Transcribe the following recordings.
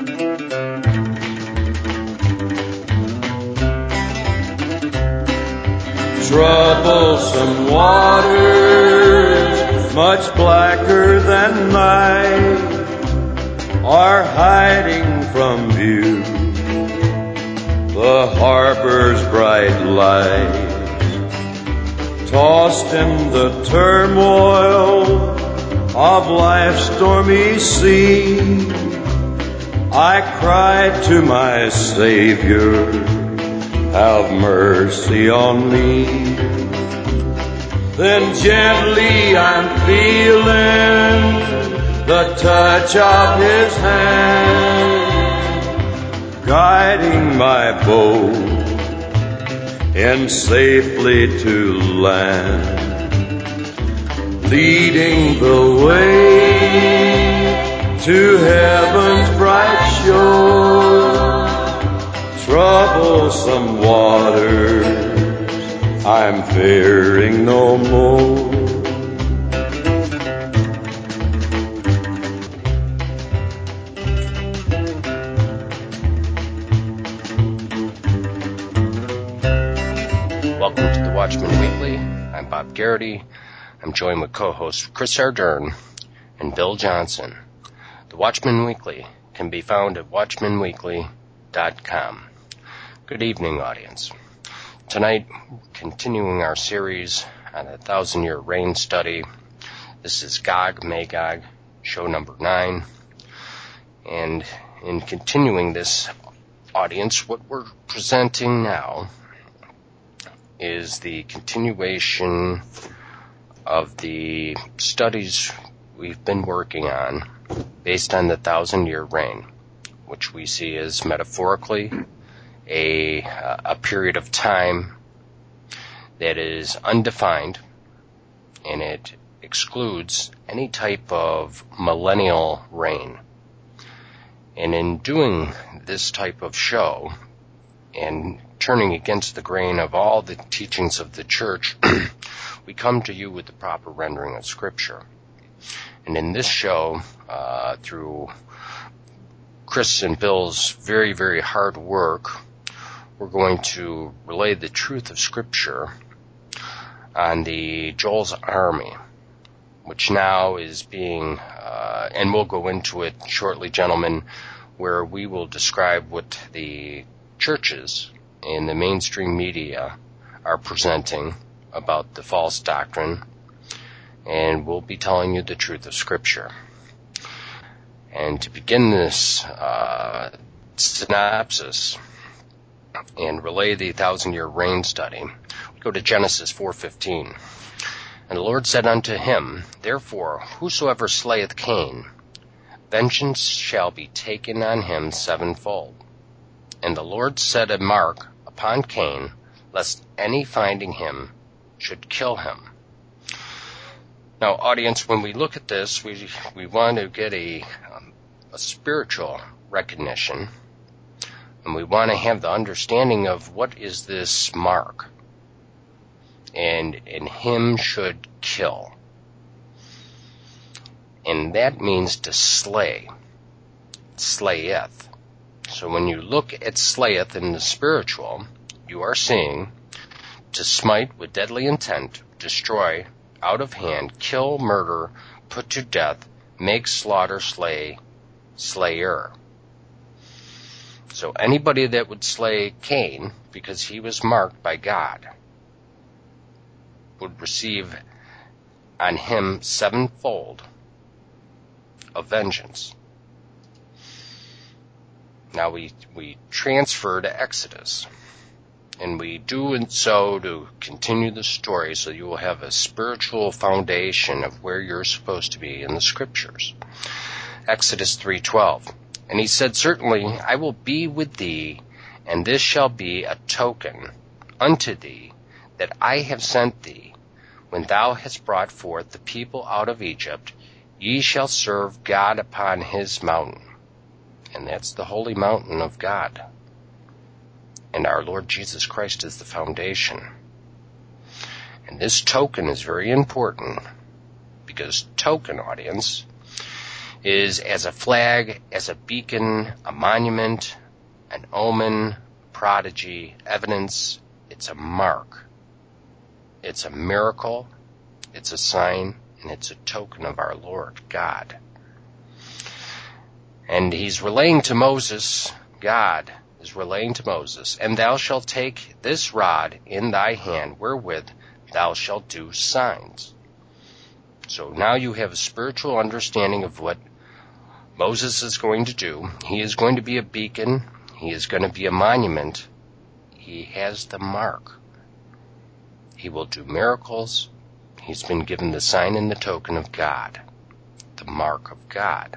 Troublesome waters, much blacker than night, are hiding from view the harbor's bright light. Tossed in the turmoil of life's stormy sea, I cried to my Savior, have mercy on me. Then gently I'm feeling the touch of His hand, guiding my boat in safely to land, leading the way to heaven's bright shore. Troublesome waters, I'm fearing no more. Welcome to the Watchman Weekly. I'm Bob Garrity. I'm joined with co-hosts Chris Ardern and Bill Johnson. The Watchman Weekly can be found at watchmanweekly.com. Good evening, audience. Tonight, continuing our series on the 1,000-year reign study. This is Gog Magog, show number 9. And in continuing this, audience, what we're presenting now is the continuation of the studies we've been working on based on the 1,000-year reign, which we see as metaphorically a period of time that is undefined, and it excludes any type of millennial reign. And in doing this type of show and turning against the grain of all the teachings of the church, we come to you with the proper rendering of Scripture. And in this show, through Chris and Bill's very, very hard work, we're going to relay the truth of Scripture on the Joel's Army, which now is being, and we'll go into it shortly, gentlemen, where we will describe what the churches and the mainstream media are presenting about the false doctrine, and we'll be telling you the truth of Scripture. And to begin this synopsis and relay the 1,000-year reign study, we go to Genesis 4:15. And the Lord said unto him, Therefore, whosoever slayeth Cain, vengeance shall be taken on him sevenfold. And the Lord set a mark upon Cain, lest any finding him should kill him. Now, audience, when we look at this, we want to get a spiritual recognition, and we want to have the understanding of what is this mark, and him should kill. And that means to slay, slayeth. So when you look at slayeth in the spiritual, you are seeing to smite with deadly intent, destroy, out of hand, kill, murder, put to death, make, slaughter, slay, slayer. So anybody that would slay Cain, because he was marked by God, would receive on him sevenfold of vengeance. Now we transfer to Exodus, and we do and so to continue the story so you will have a spiritual foundation of where you're supposed to be in the Scriptures. Exodus 3:12. And he said, Certainly I will be with thee, and this shall be a token unto thee that I have sent thee. When thou hast brought forth the people out of Egypt, ye shall serve God upon his mountain. And that's the holy mountain of God. And our Lord Jesus Christ is the foundation. And this token is very important, because token, audience, is as a flag, as a beacon, a monument, an omen, prodigy, evidence. It's a mark. It's a miracle. It's a sign, and it's a token of our Lord God. And he's relaying to Moses, God is relaying to Moses, and thou shalt take this rod in thy hand, wherewith thou shalt do signs. So now you have a spiritual understanding of what Moses is going to do. He is going to be a beacon. He is going to be a monument. He has the mark. He will do miracles. He's been given the sign and the token of God, the mark of God.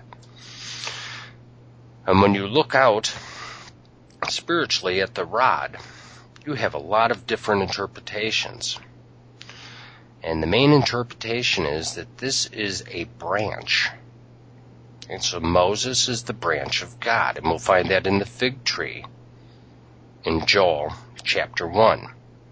And when you look out spiritually at the rod, you have a lot of different interpretations. And the main interpretation is that this is a branch. And so Moses is the branch of God. And we'll find that in the fig tree in Joel chapter 1.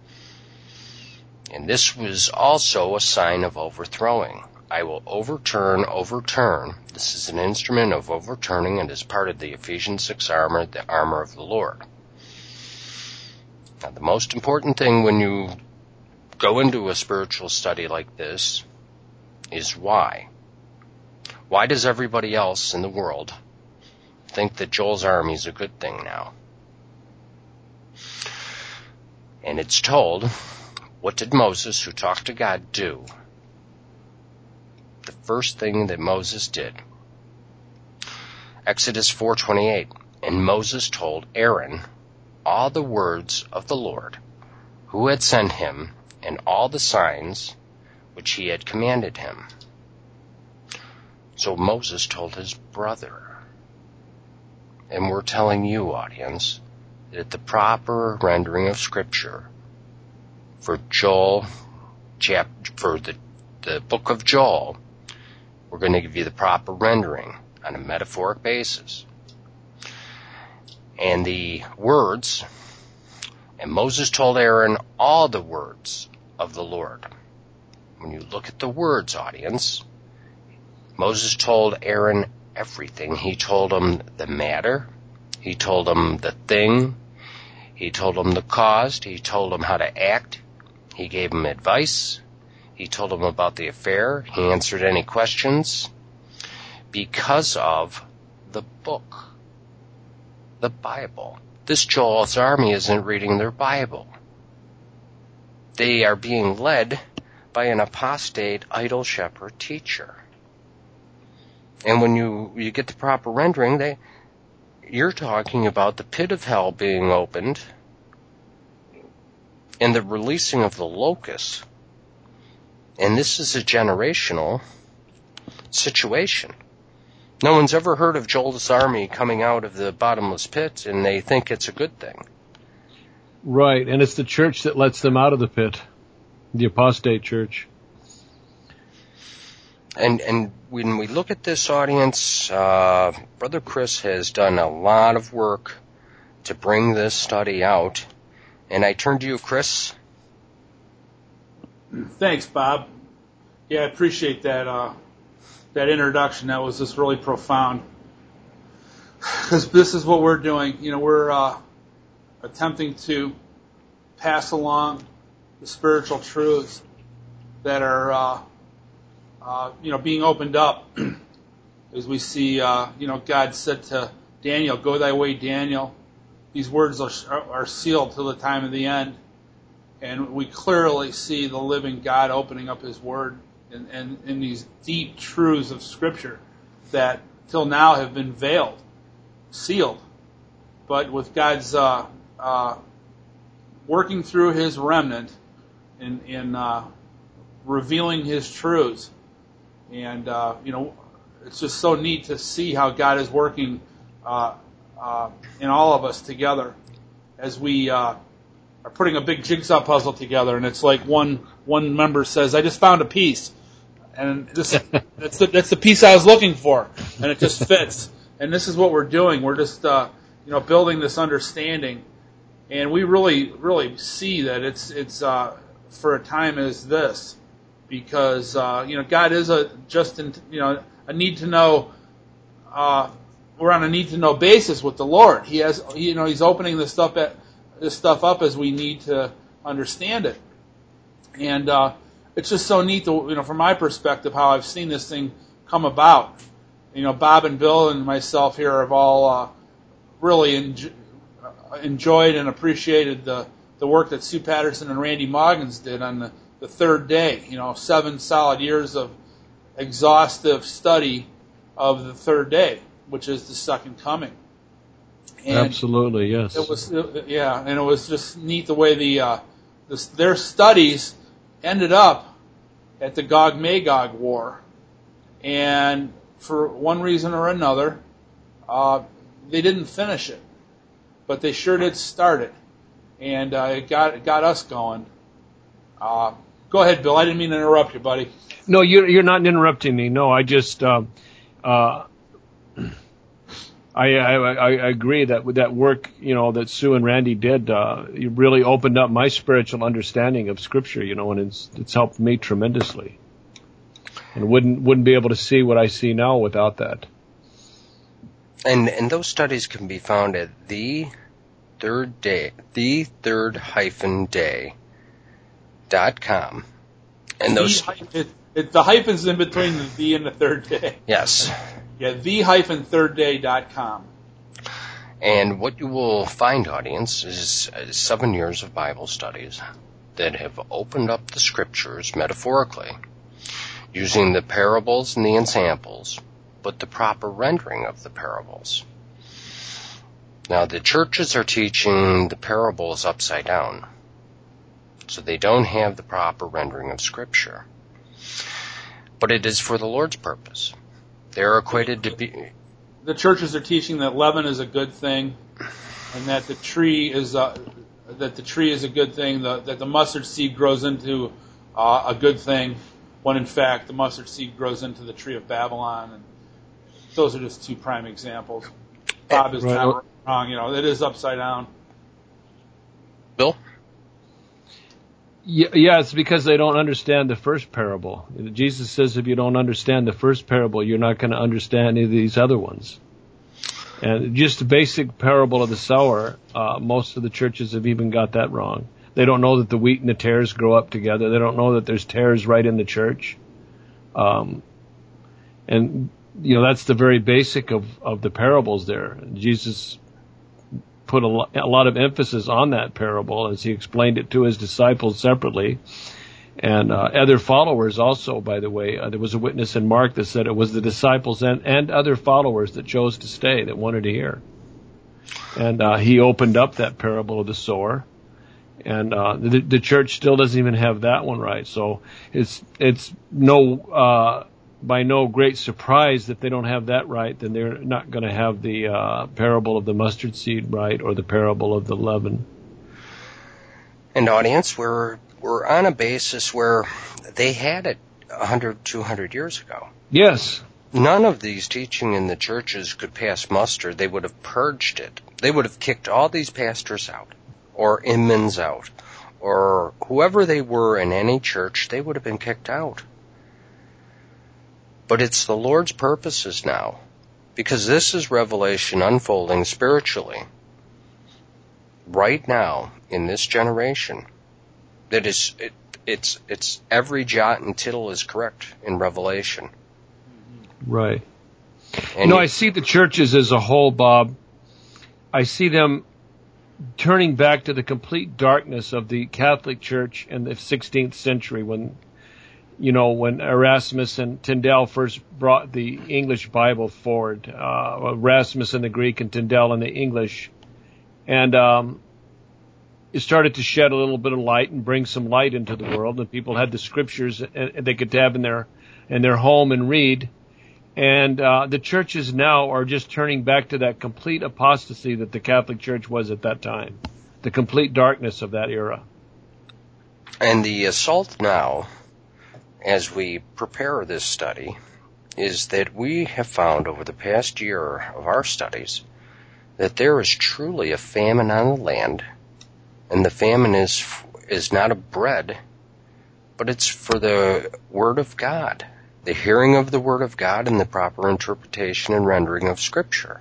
And this was also a sign of overthrowing. I will overturn. This is an instrument of overturning and is part of the Ephesians 6 armor, the armor of the Lord. Now, the most important thing when you go into a spiritual study like this is why. Why does everybody else in the world think that Joel's army is a good thing now? And it's told, what did Moses, who talked to God, do? The first thing that Moses did. Exodus 4:28. And Moses told Aaron all the words of the Lord, who had sent him, and all the signs which he had commanded him. So Moses told his brother. And we're telling you, audience, that the proper rendering of Scripture for Joel, for the book of Joel, we're going to give you the proper rendering on a metaphoric basis. And the words, and Moses told Aaron all the words of the Lord. When you look at the words, audience, Moses told Aaron everything. He told him the matter. He told him the thing. He told him the cause. He told him how to act. He gave him advice. He told him about the affair. He answered any questions because of the book, the Bible. This Joel's army isn't reading their Bible. They are being led by an apostate idol shepherd teacher. And when you get the proper rendering, you're talking about the pit of hell being opened and the releasing of the locusts. And this is a generational situation. No one's ever heard of Joel's army coming out of the bottomless pit, and they think it's a good thing. Right, and it's the church that lets them out of the pit, the apostate church. And when we look at this, audience, Brother Chris has done a lot of work to bring this study out. And I turn to you, Chris. Thanks, Bob. Yeah, I appreciate that introduction. That was just really profound. Because this is what we're doing. We're attempting to pass along the spiritual truths that are being opened up. As we see, God said to Daniel, "Go thy way, Daniel. These words are sealed till the time of the end." And we clearly see the living God opening up His Word and in these deep truths of Scripture that till now have been veiled, sealed. But with God's working through His remnant in revealing His truths, and it's just so neat to see how God is working in all of us together as we are putting a big jigsaw puzzle together. And it's like one member says, "I just found a piece," and that's the piece I was looking for, and it just fits. And this is what we're doing. We're just building this understanding, and we really see that it's for a time as this, because God is a need to know we're on a need to know basis with the Lord. He's opening this stuff up as we need to understand it. And it's just so neat, from my perspective, how I've seen this thing come about. Bob and Bill and myself here have all really enjoyed and appreciated the work that Sue Patterson and Randy Moggins did on the third day. 7 solid years of exhaustive study of the third day, which is the second coming. And absolutely, yes. It was just neat the way their studies ended up at the Gog-Magog War, and for one reason or another, they didn't finish it, but they sure did start it, and it got us going. Go ahead, Bill. I didn't mean to interrupt you, buddy. No, you're not interrupting me. No, I just I agree that with that work, that Sue and Randy did, it really opened up my spiritual understanding of Scripture, and it's helped me tremendously. And wouldn't be able to see what I see now without that. And those studies can be found at thethird-day.com. And those the hyphen's in between the "the" and the third day. Yes. Yeah, the-thirdday.com. And what you will find, audience, is 7 years of Bible studies that have opened up the Scriptures metaphorically, using the parables and the ensamples, but the proper rendering of the parables. Now, the churches are teaching the parables upside down, so they don't have the proper rendering of Scripture. But it is for the Lord's purpose. They're equated to be... The churches are teaching that leaven is a good thing, and that the tree is a good thing, that the mustard seed grows into a good thing, when in fact the mustard seed grows into the tree of Babylon. And those are just 2 prime examples. Bob is not wrong. It is upside down. Bill? Yeah, it's because they don't understand the first parable. Jesus says if you don't understand the first parable, you're not going to understand any of these other ones. And just the basic parable of the sower, most of the churches have even got that wrong. They don't know that the wheat and the tares grow up together. They don't know that there's tares right in the church. And that's the very basic of the parables there. Jesus put a lot of emphasis on that parable as he explained it to his disciples separately. And other followers also, by the way. There was a witness in Mark that said it was the disciples and other followers that chose to stay, that wanted to hear. And he opened up that parable of the sower. And the church still doesn't even have that one right. So it's by no great surprise that they don't have that right, then they're not going to have the parable of the mustard seed right, or the parable of the leaven. And audience, we're on a basis where they had it 100, 200 years ago. Yes. None of these teaching in the churches could pass muster. They would have purged it. They would have kicked all these pastors out, or imams out, or whoever they were in any church, they would have been kicked out. But it's the Lord's purposes now, because this is revelation unfolding spiritually right now in this generation. That is, it's every jot and tittle is correct in Revelation. Right. And I see the churches as a whole, Bob. I see them turning back to the complete darkness of the Catholic Church in the 16th century when Erasmus and Tyndale first brought the English Bible forward, Erasmus in the Greek and Tyndale in the English. And it started to shed a little bit of light and bring some light into the world, and people had the Scriptures they could have in their home and read. And the churches now are just turning back to that complete apostasy that the Catholic Church was at that time, the complete darkness of that era. And the assault now, as we prepare this study, is that we have found over the past year of our studies that there is truly a famine on the land, and the famine is not of bread, but it's for the Word of God. the hearing of the Word of God and the proper interpretation and rendering of Scripture.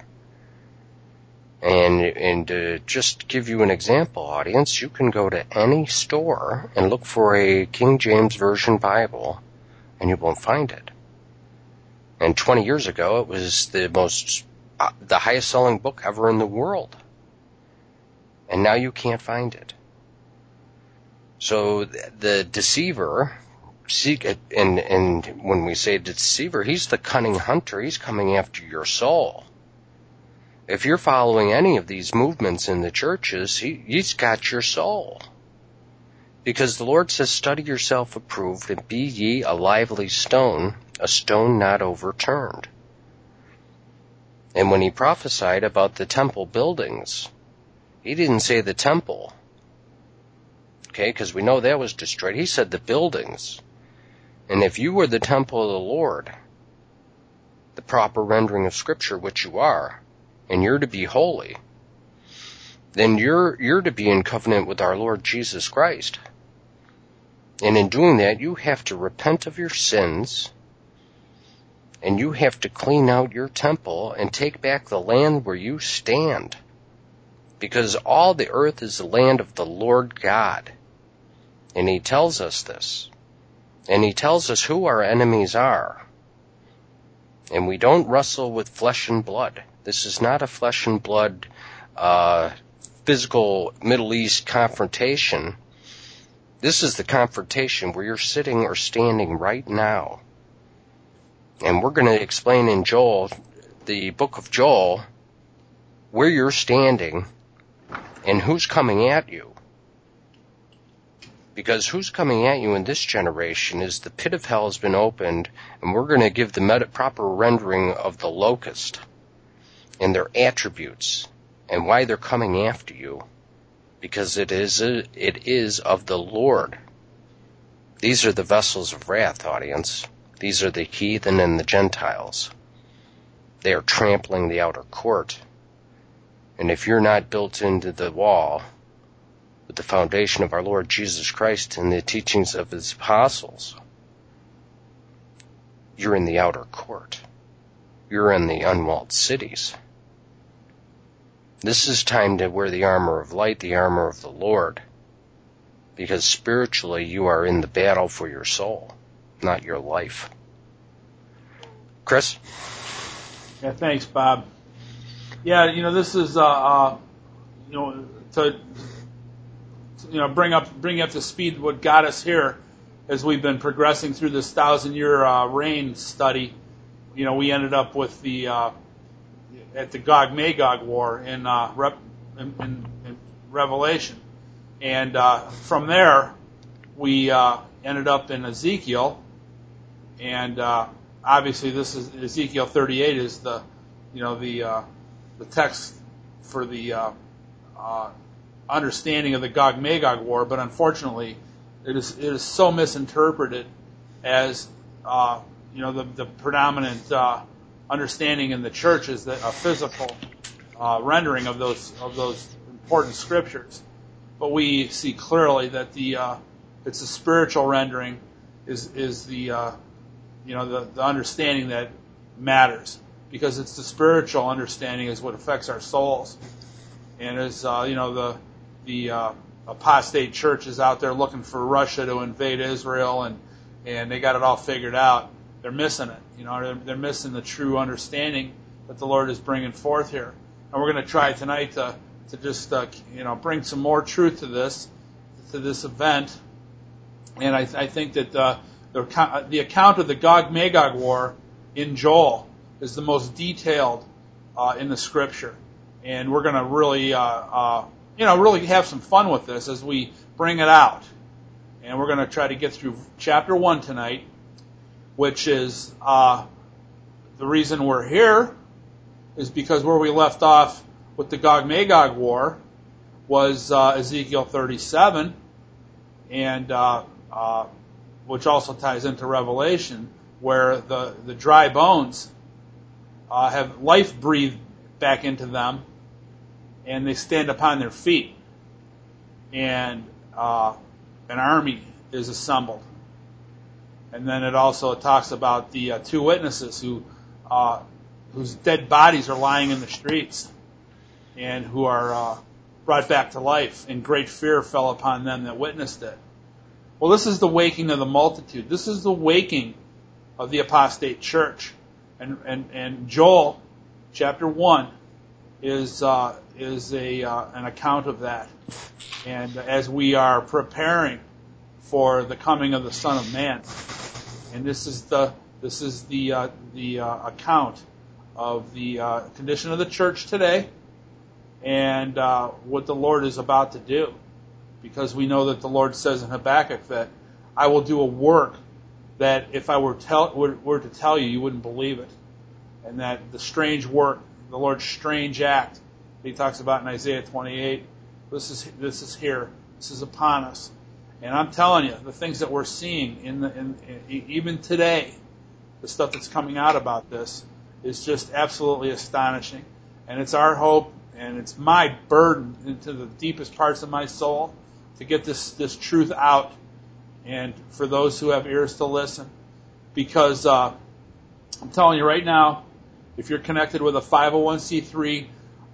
And to just give you an example, audience, you can go to any store and look for a King James Version Bible, and you won't find it. And 20 years ago, it was the highest selling book ever in the world. And now you can't find it. So the deceiver, and when we say deceiver, he's the cunning hunter. He's coming after your soul. If you're following any of these movements in the churches, he's got your soul. Because the Lord says, study yourself approved, and be ye a lively stone, a stone not overturned. And when he prophesied about the temple buildings, he didn't say the temple. Okay, because we know that was destroyed. He said the buildings. And if you were the temple of the Lord, the proper rendering of Scripture, which you are, and you're to be holy, then you're to be in covenant with our Lord Jesus Christ. And in doing that, you have to repent of your sins, and you have to clean out your temple and take back the land where you stand. Because all the earth is the land of the Lord God. And he tells us this. And he tells us who our enemies are. And we don't wrestle with flesh and blood. This is not a flesh and blood physical Middle East confrontation. This is the confrontation where you're sitting or standing right now. And we're going to explain in Joel, the book of Joel, where you're standing and who's coming at you. Because who's coming at you in this generation is the pit of hell has been opened, and we're going to give the proper rendering of the locust and their attributes and why they're coming after you. Because it is of the Lord. These are the vessels of wrath, audience. These are the heathen and the Gentiles. They are trampling the outer court. And if you're not built into the wall with the foundation of our Lord Jesus Christ and the teachings of his apostles, you're in the outer court. You're in the unwalled cities. This is time to wear the armor of light, the armor of the Lord, because spiritually you are in the battle for your soul, not your life. Chris? Yeah, thanks, Bob. Yeah, this is to bring up to speed what got us here as we've been progressing through this 1,000-year reign study. We ended up with the at the Gog-Magog war in Revelation, and from there we ended up in Ezekiel, and obviously this is Ezekiel 38 is the text for the understanding of the Gog-Magog war, but unfortunately it is so misinterpreted as the predominant understanding in the church is that a physical rendering of those important scriptures, but we see clearly that it's a spiritual rendering is the understanding that matters, because it's the spiritual understanding is what affects our souls. And as the apostate churches out there looking for Russia to invade Israel, and they got it all figured out, they're missing it. They're missing the true understanding that the Lord is bringing forth here. And we're going to try tonight to just bring some more truth to this event. And I think that the account of the Gog-Magog war in Joel is the most detailed in the Scripture, and we're going to really really have some fun with this as we bring it out. And we're going to try to get through chapter 1 tonight, which is the reason we're here is because where we left off with the Gog-Magog war was Ezekiel 37, and which also ties into Revelation, where the dry bones have life breathed back into them, and they stand upon their feet, and an army is assembled. And then it also talks about the two witnesses whose dead bodies are lying in the streets and who are brought back to life, and great fear fell upon them that witnessed it. Well, this is the waking of the multitude. This is the waking of the apostate church. And Joel chapter 1 is an account of that. And as we are preparing for the coming of the Son of Man, and this is the account of the condition of the church today, and what the Lord is about to do, because we know that the Lord says in Habakkuk that I will do a work that if I were to tell you, you wouldn't believe it, and that the strange work, the Lord's strange act, that He talks about in Isaiah 28, this is here, this is upon us. And I'm telling you, the things that we're seeing even today, the stuff that's coming out about this is just absolutely astonishing. And it's our hope, and it's my burden into the deepest parts of my soul to get this truth out, and for those who have ears to listen. Because I'm telling you right now, if you're connected with a 501c3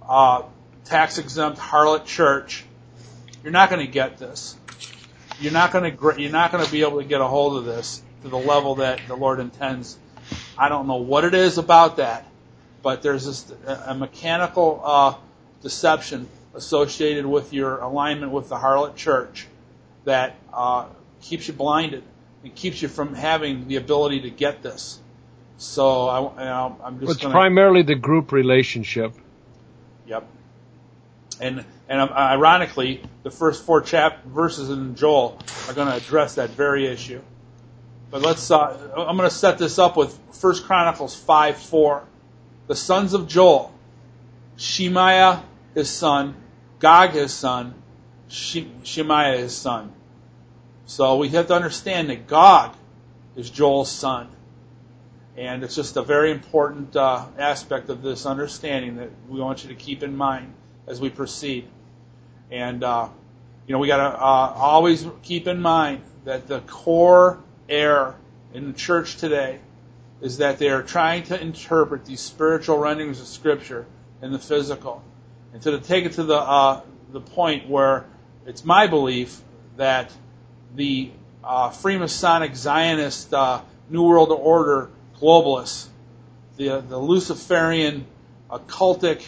tax-exempt harlot church, you're not going to get this. You're not going to be able to get a hold of this to the level that the Lord intends. I don't know what it is about that, but there's a mechanical deception associated with your alignment with the harlot church that keeps you blinded and keeps you from having the ability to get this. So I'm just. It's primarily the group relationship. Yep. And ironically, the first 4 verses in Joel are going to address that very issue. But I'm going to set this up with 1 Chronicles 5:4. The sons of Joel, Shemaiah his son, Gog his son, Shemaiah his son. So we have to understand that Gog is Joel's son. And it's just a very important aspect of this understanding that we want you to keep in mind as we proceed. And, we got to always keep in mind that the core error in the church today is that they are trying to interpret these spiritual renderings of Scripture in the physical. And to take it to the point where it's my belief that the Freemasonic Zionist New World Order globalists, the Luciferian occultic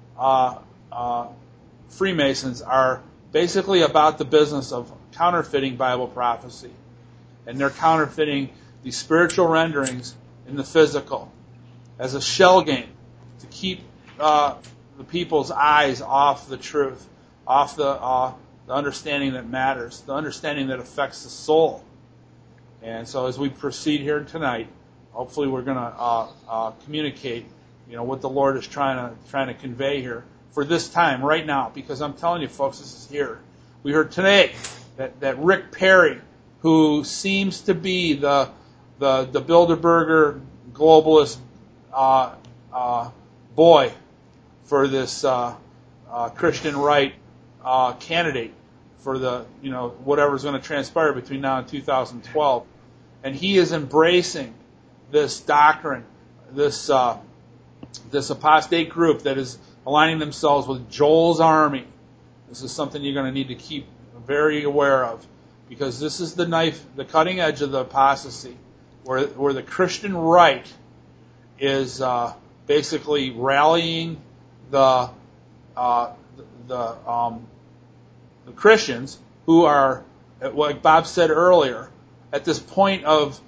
Freemasons are basically about the business of counterfeiting Bible prophecy. And they're counterfeiting the spiritual renderings in the physical as a shell game to keep the people's eyes off the truth, off the understanding that matters, the understanding that affects the soul. And so as we proceed here tonight, hopefully we're going to communicate, what the Lord is trying to convey here for this time, right now, because I'm telling you, folks, this is here. We heard today that Rick Perry, who seems to be the Bilderberger globalist boy for this Christian right candidate for the whatever's going to transpire between now and 2012, and he is embracing this doctrine, this apostate group that is aligning themselves with Joel's army. This is something you're going to need to keep very aware of, because this is the knife, the cutting edge of the apostasy, where the Christian right is basically rallying the Christians who are, like Bob said earlier, at this point of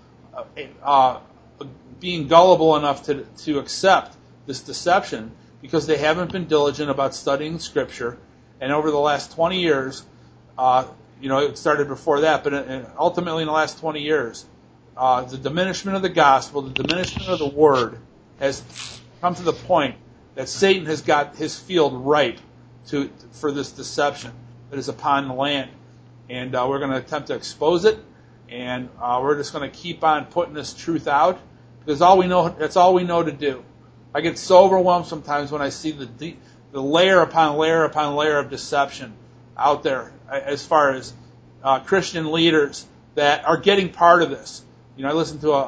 being gullible enough to accept this deception because they haven't been diligent about studying Scripture. And over the last 20 years, it started before that, but ultimately in the last 20 years, the diminishment of the gospel, the diminishment of the word has come to the point that Satan has got his field ripe for this deception that is upon the land. And we're going to attempt to expose it, and we're just going to keep on putting this truth out, because that's all we know to do. I get so overwhelmed sometimes when I see the layer upon layer upon layer of deception out there as far as Christian leaders that are getting part of this. I listened to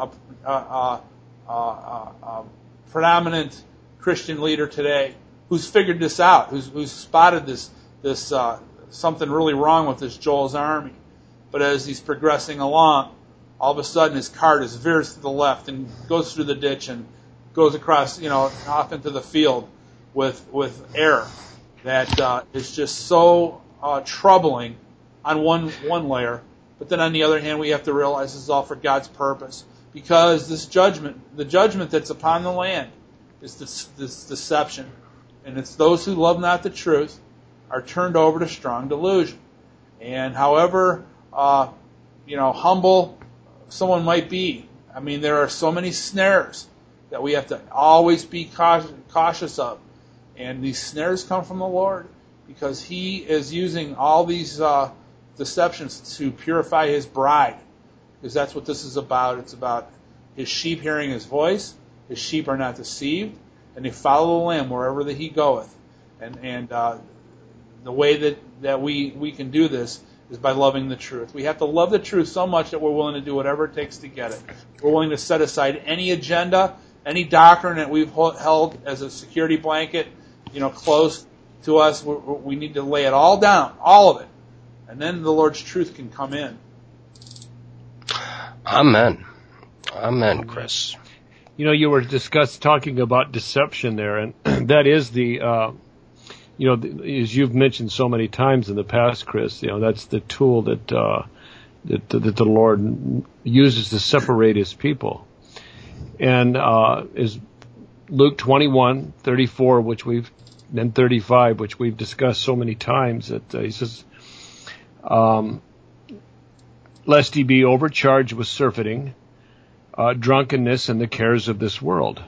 a predominant Christian leader today who's figured this out, who's spotted this something really wrong with this Joel's army. But as he's progressing along, all of a sudden his car just veers to the left and goes through the ditch and goes across, off into the field with error that is just so troubling on one layer. But then on the other hand, we have to realize this is all for God's purpose, because the judgment that's upon the land is this deception, and it's those who love not the truth are turned over to strong delusion. And however humble someone might be, I mean, there are so many snares that we have to always be cautious of. And these snares come from the Lord, because He is using all these deceptions to purify His bride. Because that's what this is about. It's about His sheep hearing His voice. His sheep are not deceived, and they follow the Lamb wherever that He goeth. And the way that we can do this is by loving the truth. We have to love the truth so much that we're willing to do whatever it takes to get it. We're willing to set aside any agenda, any doctrine that we've held as a security blanket, close to us. We need to lay it all down, all of it. And then the Lord's truth can come in. Amen. Amen, Chris. You were talking about deception there, and that is as you've mentioned so many times in the past, Chris, that's the tool that the Lord uses to separate His people. And is Luke 21:34, and 35, which we've discussed so many times, that He says, lest ye be overcharged with surfeiting, drunkenness, and the cares of this world.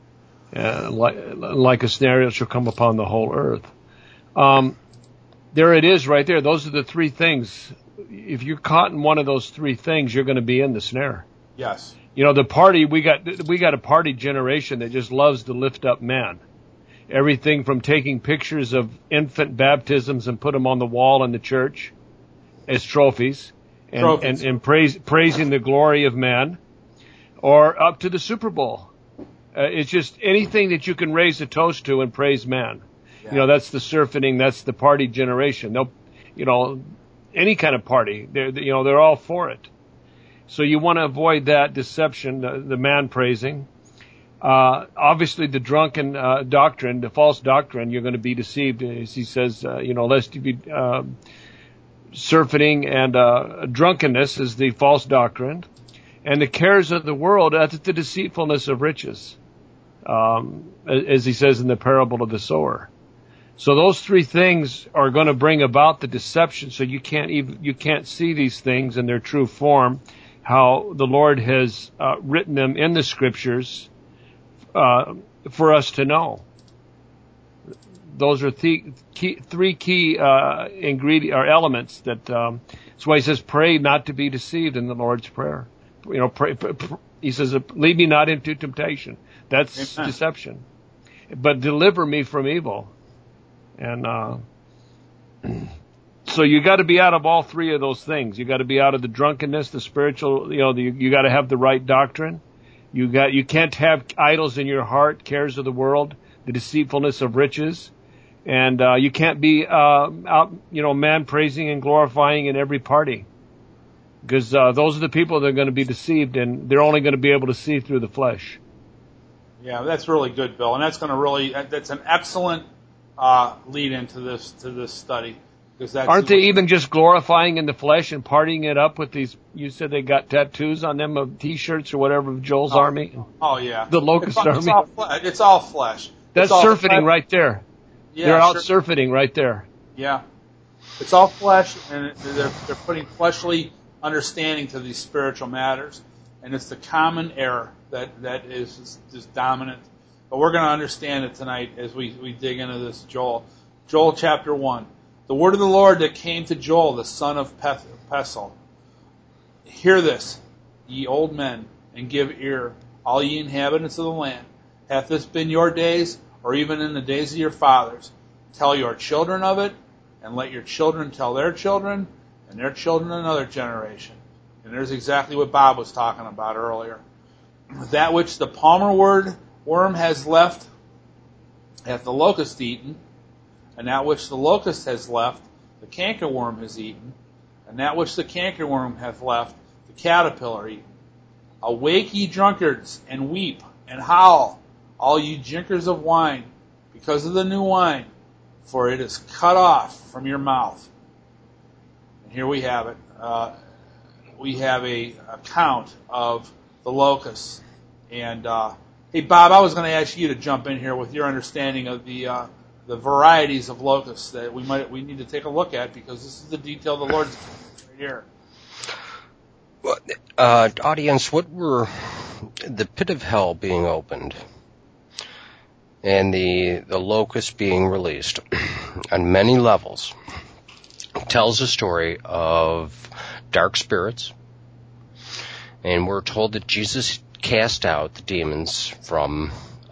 Like a snare it shall come upon the whole earth. There it is right there. Those are the three things. If you're caught in one of those three things, you're going to be in the snare. Yes. The party, we got a party generation that just loves to lift up man. Everything from taking pictures of infant baptisms and put them on the wall in the church as trophies, and praising the glory of man, or up to the Super Bowl. It's just anything that you can raise a toast to and praise man. Yeah. That's the surfeiting. That's the party generation. They'll, any kind of party, they're all for it. So you want to avoid that deception, the man praising. Obviously, the drunken doctrine, the false doctrine, you're going to be deceived. As he says, lest you be surfeiting, and drunkenness is the false doctrine. And the cares of the world, that's the deceitfulness of riches, as he says in the parable of the sower. So those three things are going to bring about the deception. So you can't see these things in their true form, how the Lord has written them in the Scriptures for us to know. Those are three key ingredient or elements. That's why he says, "Pray not to be deceived" in the Lord's Prayer. Pray, he says, "Lead me not into temptation." That's Amen. Deception. But deliver me from evil. And so you got to be out of all three of those things. You got to be out of the drunkenness, the spiritual. You got to have the right doctrine. You can't have idols in your heart, cares of the world, the deceitfulness of riches, and you can't be out, man praising and glorifying in every party, because those are the people that are going to be deceived, and they're only going to be able to see through the flesh. Yeah, that's really good, Bill, and that's an excellent lead into this study. Aren't they even just glorifying in the flesh and partying it up with these? You said they got tattoos on them of T-shirts or whatever of Joel's army. Oh yeah, the Locust Army. It's all flesh. That's surfeiting right there. Yeah, they're out surfeiting right there. Yeah, it's all flesh, and they're putting fleshly understanding to these spiritual matters, and it's the common error that is dominant. But we're going to understand it tonight as we dig into this Joel. Joel chapter 1. The word of the Lord that came to Joel, the son of Pesel. Hear this, ye old men, and give ear, all ye inhabitants of the land. Hath this been your days, or even in the days of your fathers? Tell your children of it, and let your children tell their children, and their children another generation. And there's exactly what Bob was talking about earlier. That which the palmer worm has left hath the locust eaten, and that which the locust has left the cankerworm has eaten, and that which the cankerworm hath left the caterpillar eaten. Awake, ye drunkards, and weep, and howl, all ye drinkers of wine, because of the new wine, for it is cut off from your mouth. And here we have it. We have a account of the locusts. And hey, Bob, I was going to ask you to jump in here with your understanding of the varieties of locusts that we need to take a look at, because this is the detail the Lord's right here. Audience, what were the pit of hell being opened and the locust being released on many levels tells a story of dark spirits, and we're told that Jesus cast out the demons from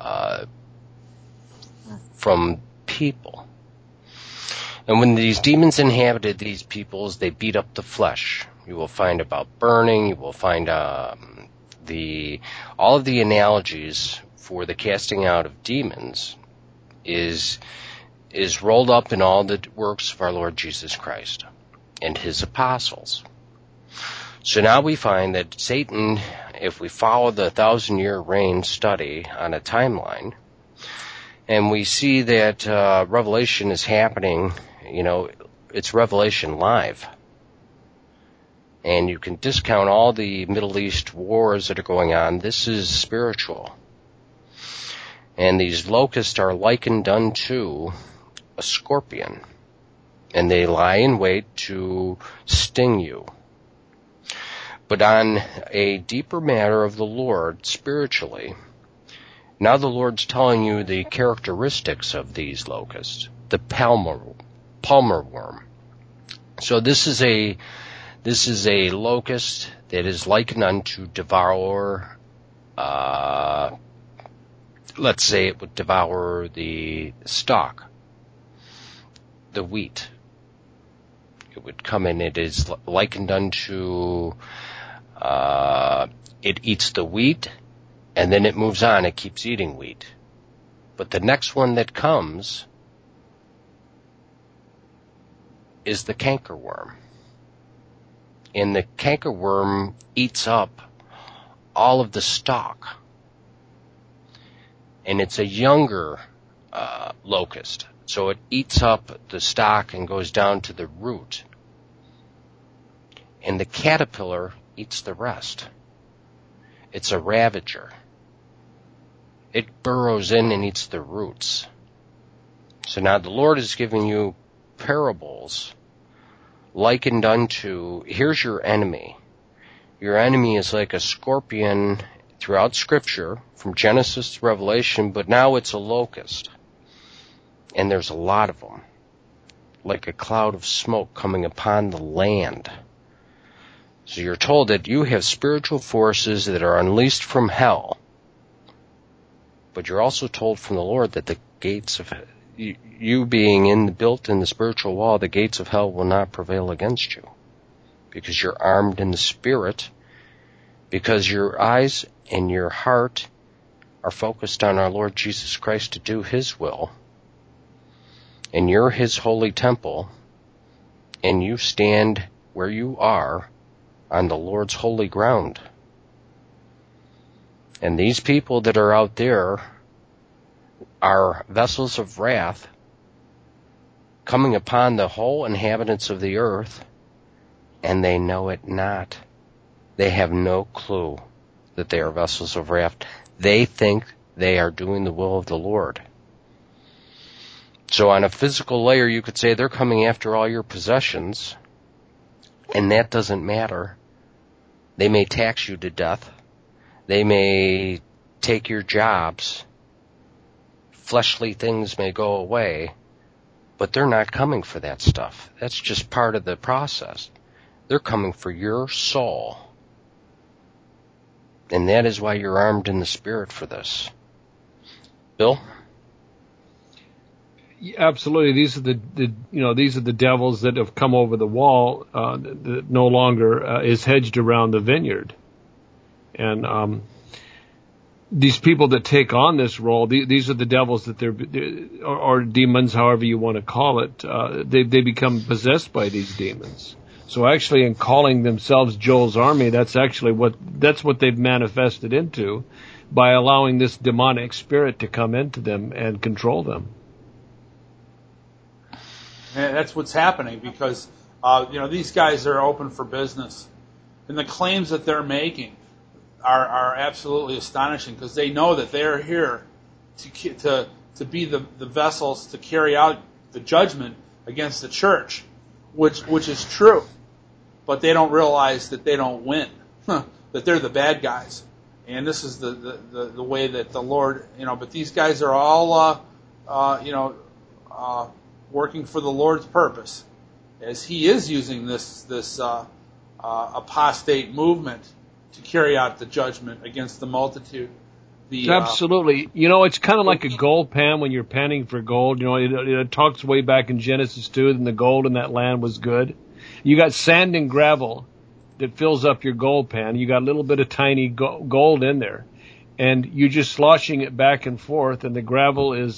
people. And when these demons inhabited these peoples, they beat up the flesh. You will find about burning. You will find all of the analogies for the casting out of demons is rolled up in all the works of our Lord Jesus Christ and his apostles. So now we find that Satan, if we follow the 1,000-year reign study on a timeline, and we see that Revelation is happening, it's Revelation live. And you can discount all the Middle East wars that are going on. This is spiritual. And these locusts are likened unto a scorpion. And they lie in wait to sting you. But on a deeper matter of the Lord, spiritually, now the Lord's telling you the characteristics of these locusts. The palmer worm. So this is a locust that is likened unto devour, let's say it would devour the stalk, the wheat. It would come in, it is likened unto, it eats the wheat, and then it moves on, it keeps eating wheat. But the next one that comes is the cankerworm. And the cankerworm eats up all of the stalk. And it's a younger locust. So it eats up the stalk and goes down to the root. And the caterpillar eats the rest. It's a ravager. It burrows in and eats the roots. So now the Lord is giving you parables likened unto, here's your enemy. Your enemy is like a scorpion throughout Scripture, from Genesis to Revelation, but now it's a locust. And there's a lot of them, like a cloud of smoke coming upon the land. So you're told that you have spiritual forces that are unleashed from hell, but you're also told from the Lord that the gates of you being built in the spiritual wall, the gates of hell will not prevail against you, because you're armed in the Spirit, because your eyes and your heart are focused on our Lord Jesus Christ to do his will, and you're his holy temple, and you stand where you are on the Lord's holy ground. And these people that are out there are vessels of wrath coming upon the whole inhabitants of the earth, and they know it not. They have no clue that they are vessels of wrath. They think they are doing the will of the Lord. So on a physical layer, you could say they're coming after all your possessions, and that doesn't matter. They may tax you to death. They may take your jobs. Fleshly things may go away, but they're not coming for that stuff. That's just part of the process. They're coming for your soul. And that is why you're armed in the Spirit for this. Bill? Absolutely. These are these are the devils that have come over the wall, that no longer is hedged around the vineyard. And these people that take on this role, these are the devils that or demons, however you want to call it. They become possessed by these demons. So actually, in calling themselves Joel's army, that's what they've manifested into by allowing this demonic spirit to come into them and control them. And that's what's happening because these guys are open for business, and the claims that they're making are absolutely astonishing because they know that they are here to be the vessels to carry out the judgment against the church, which is true, but they don't realize that they don't win, that they're the bad guys, and this is the way that the Lord, But these guys are all working for the Lord's purpose, as He is using this apostate movement to carry out the judgment against the multitude. Absolutely. It's kind of like a gold pan when you're panning for gold. It talks way back in Genesis 2, and the gold in that land was good. You got sand and gravel that fills up your gold pan. You got a little bit of tiny gold in there, and you're just sloshing it back and forth, and the gravel is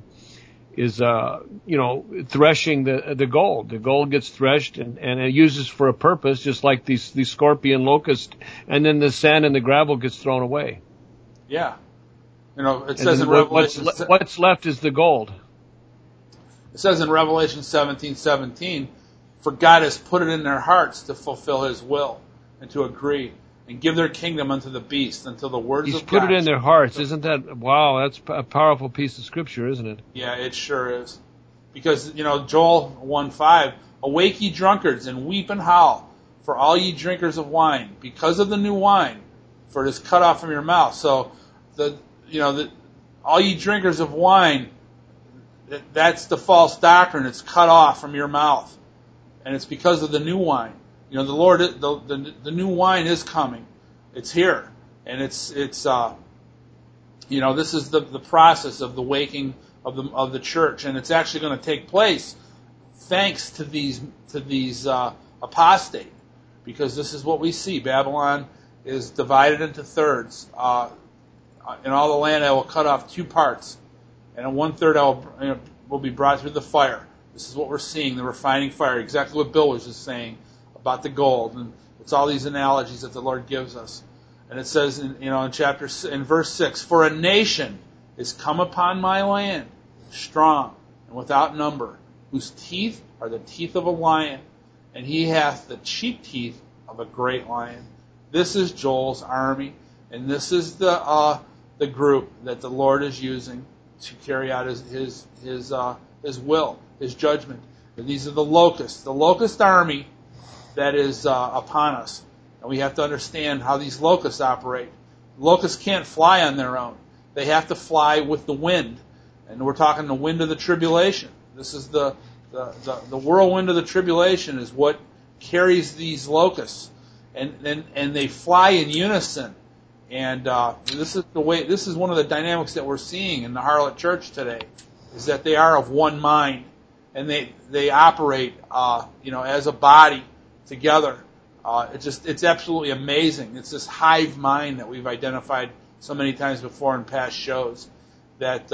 threshing the gold. The gold gets threshed and it uses for a purpose, just like these scorpion locusts, and then the sand and the gravel gets thrown away. Yeah. It says in Revelation... What's left is the gold. It says in Revelation 17:17, for God has put it in their hearts to fulfill His will and to agree and give their kingdom unto the beast until the words He's of God... He's put it in their hearts. Isn't that... Wow, that's a powerful piece of scripture, isn't it? Yeah, it sure is. Because, Joel 1:5, awake ye drunkards and weep and howl for all ye drinkers of wine because of the new wine, for it is cut off from your mouth. So, all ye drinkers of wine, that's the false doctrine. It's cut off from your mouth. And it's because of the new wine. The Lord, the new wine is coming. It's here, and it's this is the process of the waking of the church, and it's actually going to take place thanks to these apostate, because this is what we see. Babylon is divided into thirds. In all the land, I will cut off 2 parts, and in 1/3 will be brought through the fire. This is what we're seeing, the refining fire, exactly what Bill was just saying about the gold. And it's all these analogies that the Lord gives us. And it says in verse 6, for a nation is come upon my land, strong and without number, whose teeth are the teeth of a lion, and he hath the cheek teeth of a great lion. This is Joel's army, and this is the group that the Lord is using to carry out his will, His judgment. And these are the locust army that is upon us. And we have to understand how these locusts operate. Locusts can't fly on their own. They have to fly with the wind. And we're talking the wind of the tribulation. This is the whirlwind of the tribulation is what carries these locusts. And they fly in unison. And this is one of the dynamics that we're seeing in the harlot church today, is that they are of one mind, and they operate as a body together. It's absolutely amazing. It's this hive mind that we've identified so many times before in past shows, that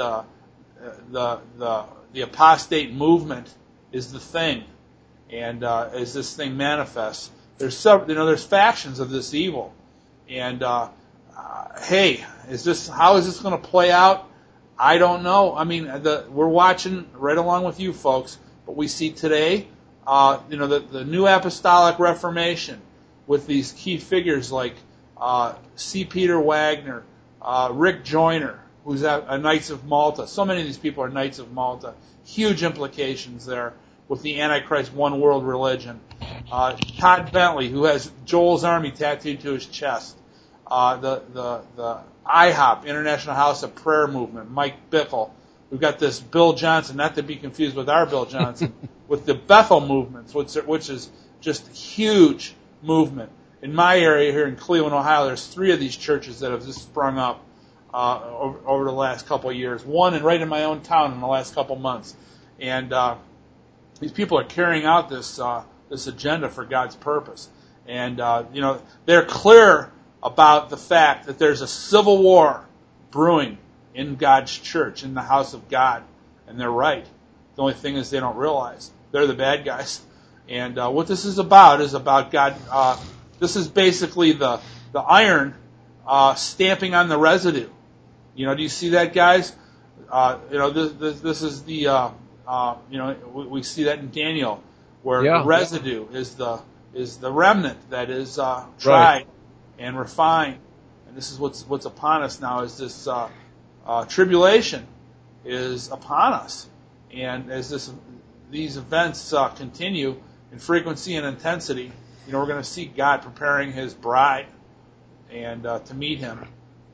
the apostate movement is the thing, and as this thing manifests, there's factions of this evil, and hey, how is this going to play out? I don't know. I mean, we're watching right along with you folks, but we see today, the New Apostolic Reformation with these key figures like C. Peter Wagner, Rick Joyner, who's a Knights of Malta. So many of these people are Knights of Malta. Huge implications there with the Antichrist one world religion. Todd Bentley, who has Joel's Army tattooed to his chest. The IHOP, International House of Prayer Movement, Mike Bickle. We've got this Bill Johnson, not to be confused with our Bill Johnson, with the Bethel movements, which is just huge movement. In my area here in Cleveland, Ohio, there's 3 of these churches that have just sprung up. over the last couple of years. One, and right in my own town in the last couple of months. And these people are carrying out this agenda for God's purpose. And they're clear about the fact that there's a civil war brewing in God's church, in the house of God, and they're right. The only thing is they don't realize they're the bad guys. And what this is about God. This is basically the iron stamping on the residue. Do you see that, guys? This is the we see that in Daniel, where the residue is the remnant that is tried and refined. And this is what's upon us now. Is this tribulation is upon us, and as these events continue in frequency and intensity, we're going to see God preparing His bride and to meet Him.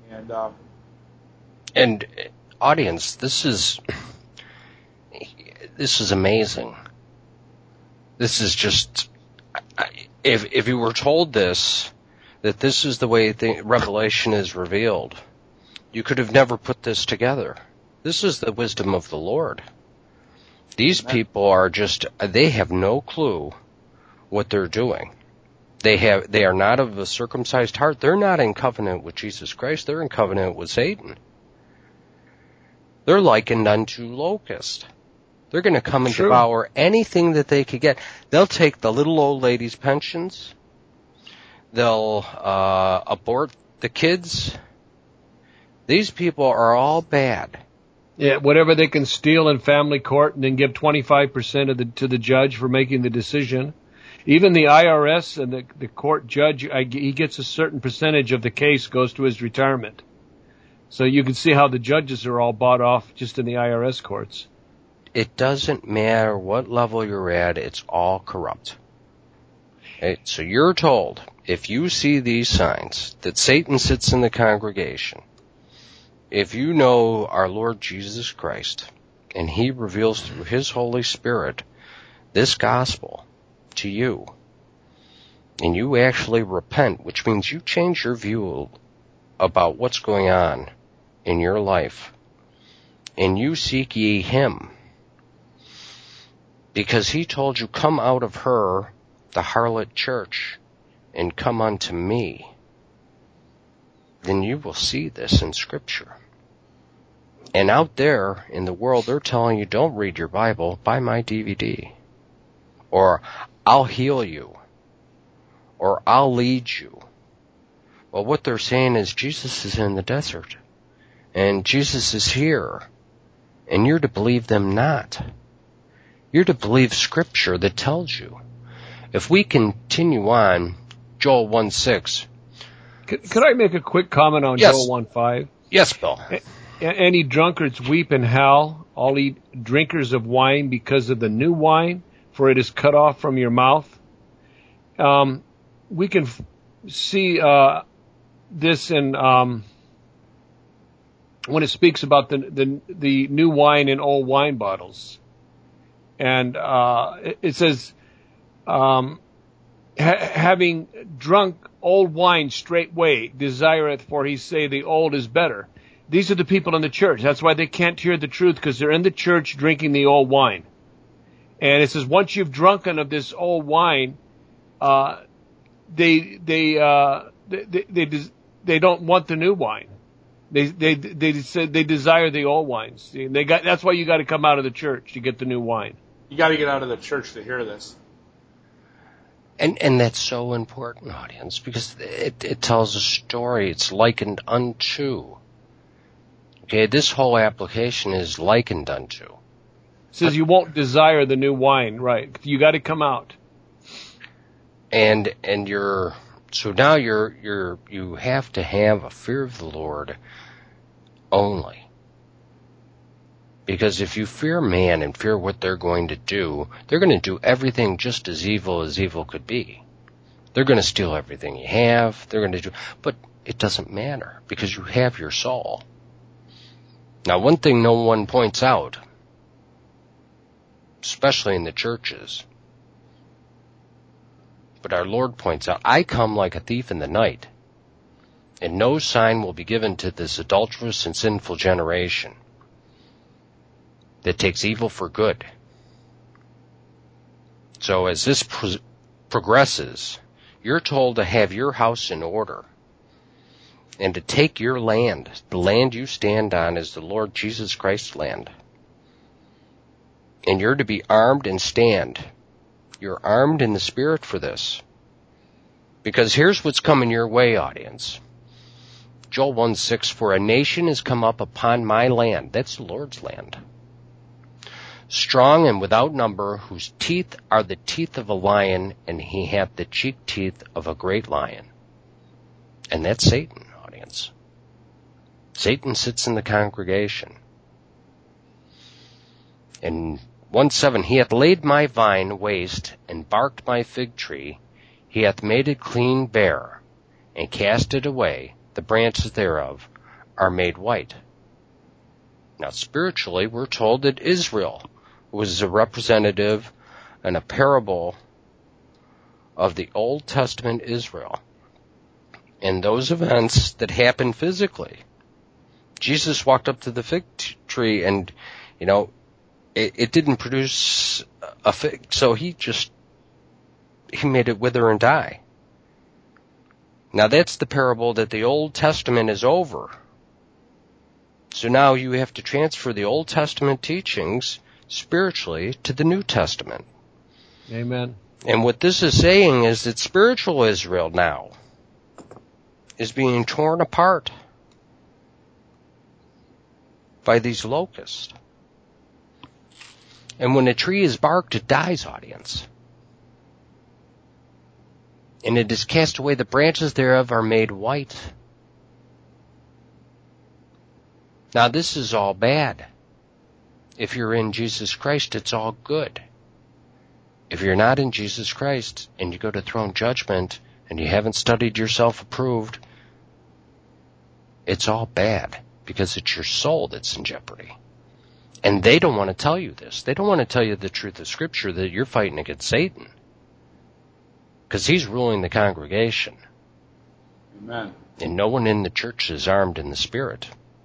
And audience, this is amazing. This is just, if you were told that this is the way the Revelation is revealed, you could have never put this together. This is the wisdom of the Lord. These people they have no clue what they're doing. They are not of a circumcised heart. They're not in covenant with Jesus Christ. They're in covenant with Satan. They're likened unto locusts. They're going to come and devour anything that they could get. They'll take the little old ladies' pensions. They'll abort the kids. These people are all bad. Yeah, whatever they can steal in family court and then give 25% to the judge for making the decision. Even the IRS and the court judge, he gets a certain percentage of the case goes to his retirement. So you can see how the judges are all bought off just in the IRS courts. It doesn't matter what level you're at, it's all corrupt. Okay? So you're told, if you see these signs, that Satan sits in the congregation, if you know our Lord Jesus Christ, and He reveals through His Holy Spirit this gospel to you, and you actually repent, which means you change your view about what's going on in your life, and you seek ye Him, because He told you, come out of her, the harlot church, and come unto me, then you will see this in Scripture. And out there in the world, they're telling you, don't read your Bible, buy my DVD. Or, I'll heal you. Or, I'll lead you. Well, what they're saying is Jesus is in the desert. And Jesus is here. And you're to believe them not. You're to believe Scripture that tells you. If we continue on, Joel 1:6. Could I make a quick comment on Joel 1:5? Yes, Bill. Any drunkards weep and howl, all eat drinkers of wine because of the new wine, for it is cut off from your mouth. We can see this in when it speaks about the new wine in old wine bottles. And it says, having drunk old wine straightway, desireth, for he say the old is better. These are the people in the church. That's why they can't hear the truth, because they're in the church drinking the old wine. And it says, once you've drunken of this old wine, they don't want the new wine. They desire the old wines. That's why you got to come out of the church to get the new wine. You got to get out of the church to hear this. And that's so important, audience, because it tells a story. It's likened unto. Okay, this whole application is likened unto. It says you won't desire the new wine, right? You got to come out. And so now you have to have a fear of the Lord only. Because if you fear man and fear what they're going to do, they're going to do everything just as evil could be. They're going to steal everything you have. They're going to do, but it doesn't matter because you have your soul. Now, one thing no one points out, especially in the churches, but our Lord points out, I come like a thief in the night. and no sign will be given to this adulterous and sinful generation that takes evil for good. So as this progresses, you're told to have your house in order and to take your land. The land you stand on is the Lord Jesus Christ's land. And you're to be armed and stand. You're armed in the Spirit for this. Because here's what's coming your way, audience. Joel 1:6, for a nation has come up upon my land. That's the Lord's land. Strong and without number, whose teeth are the teeth of a lion, and he hath the cheek teeth of a great lion. And that's Satan, audience. Satan sits in the congregation. In 1:7, he hath laid my vine waste, and barked my fig tree. He hath made it clean bare, and cast it away. The branches thereof are made white. Now, spiritually, we're told that Israel was a representative and a parable of the Old Testament Israel and those events that happened physically. Jesus walked up to the fig tree and, it didn't produce a fig, so he made it wither and die. Now that's the parable that the Old Testament is over. So now you have to transfer the Old Testament teachings spiritually to the New Testament. Amen. And what this is saying is that spiritual Israel now is being torn apart by these locusts. And when a tree is barked, it dies, audience. And it is cast away, the branches thereof are made white. Now this is all bad. If you're in Jesus Christ, it's all good. If you're not in Jesus Christ, and you go to throne judgment, and you haven't studied yourself approved, it's all bad, because it's your soul that's in jeopardy. And they don't want to tell you this. They don't want to tell you the truth of Scripture, that you're fighting against Satan. Because he's ruling the congregation. Amen. And no one in the church is armed in the Spirit.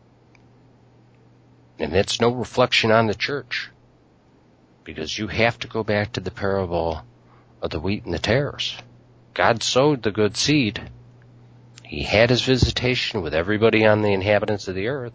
And that's no reflection on the church. Because you have to go back to the parable of the wheat and the tares. God sowed the good seed. He had his visitation with everybody on the inhabitants of the earth.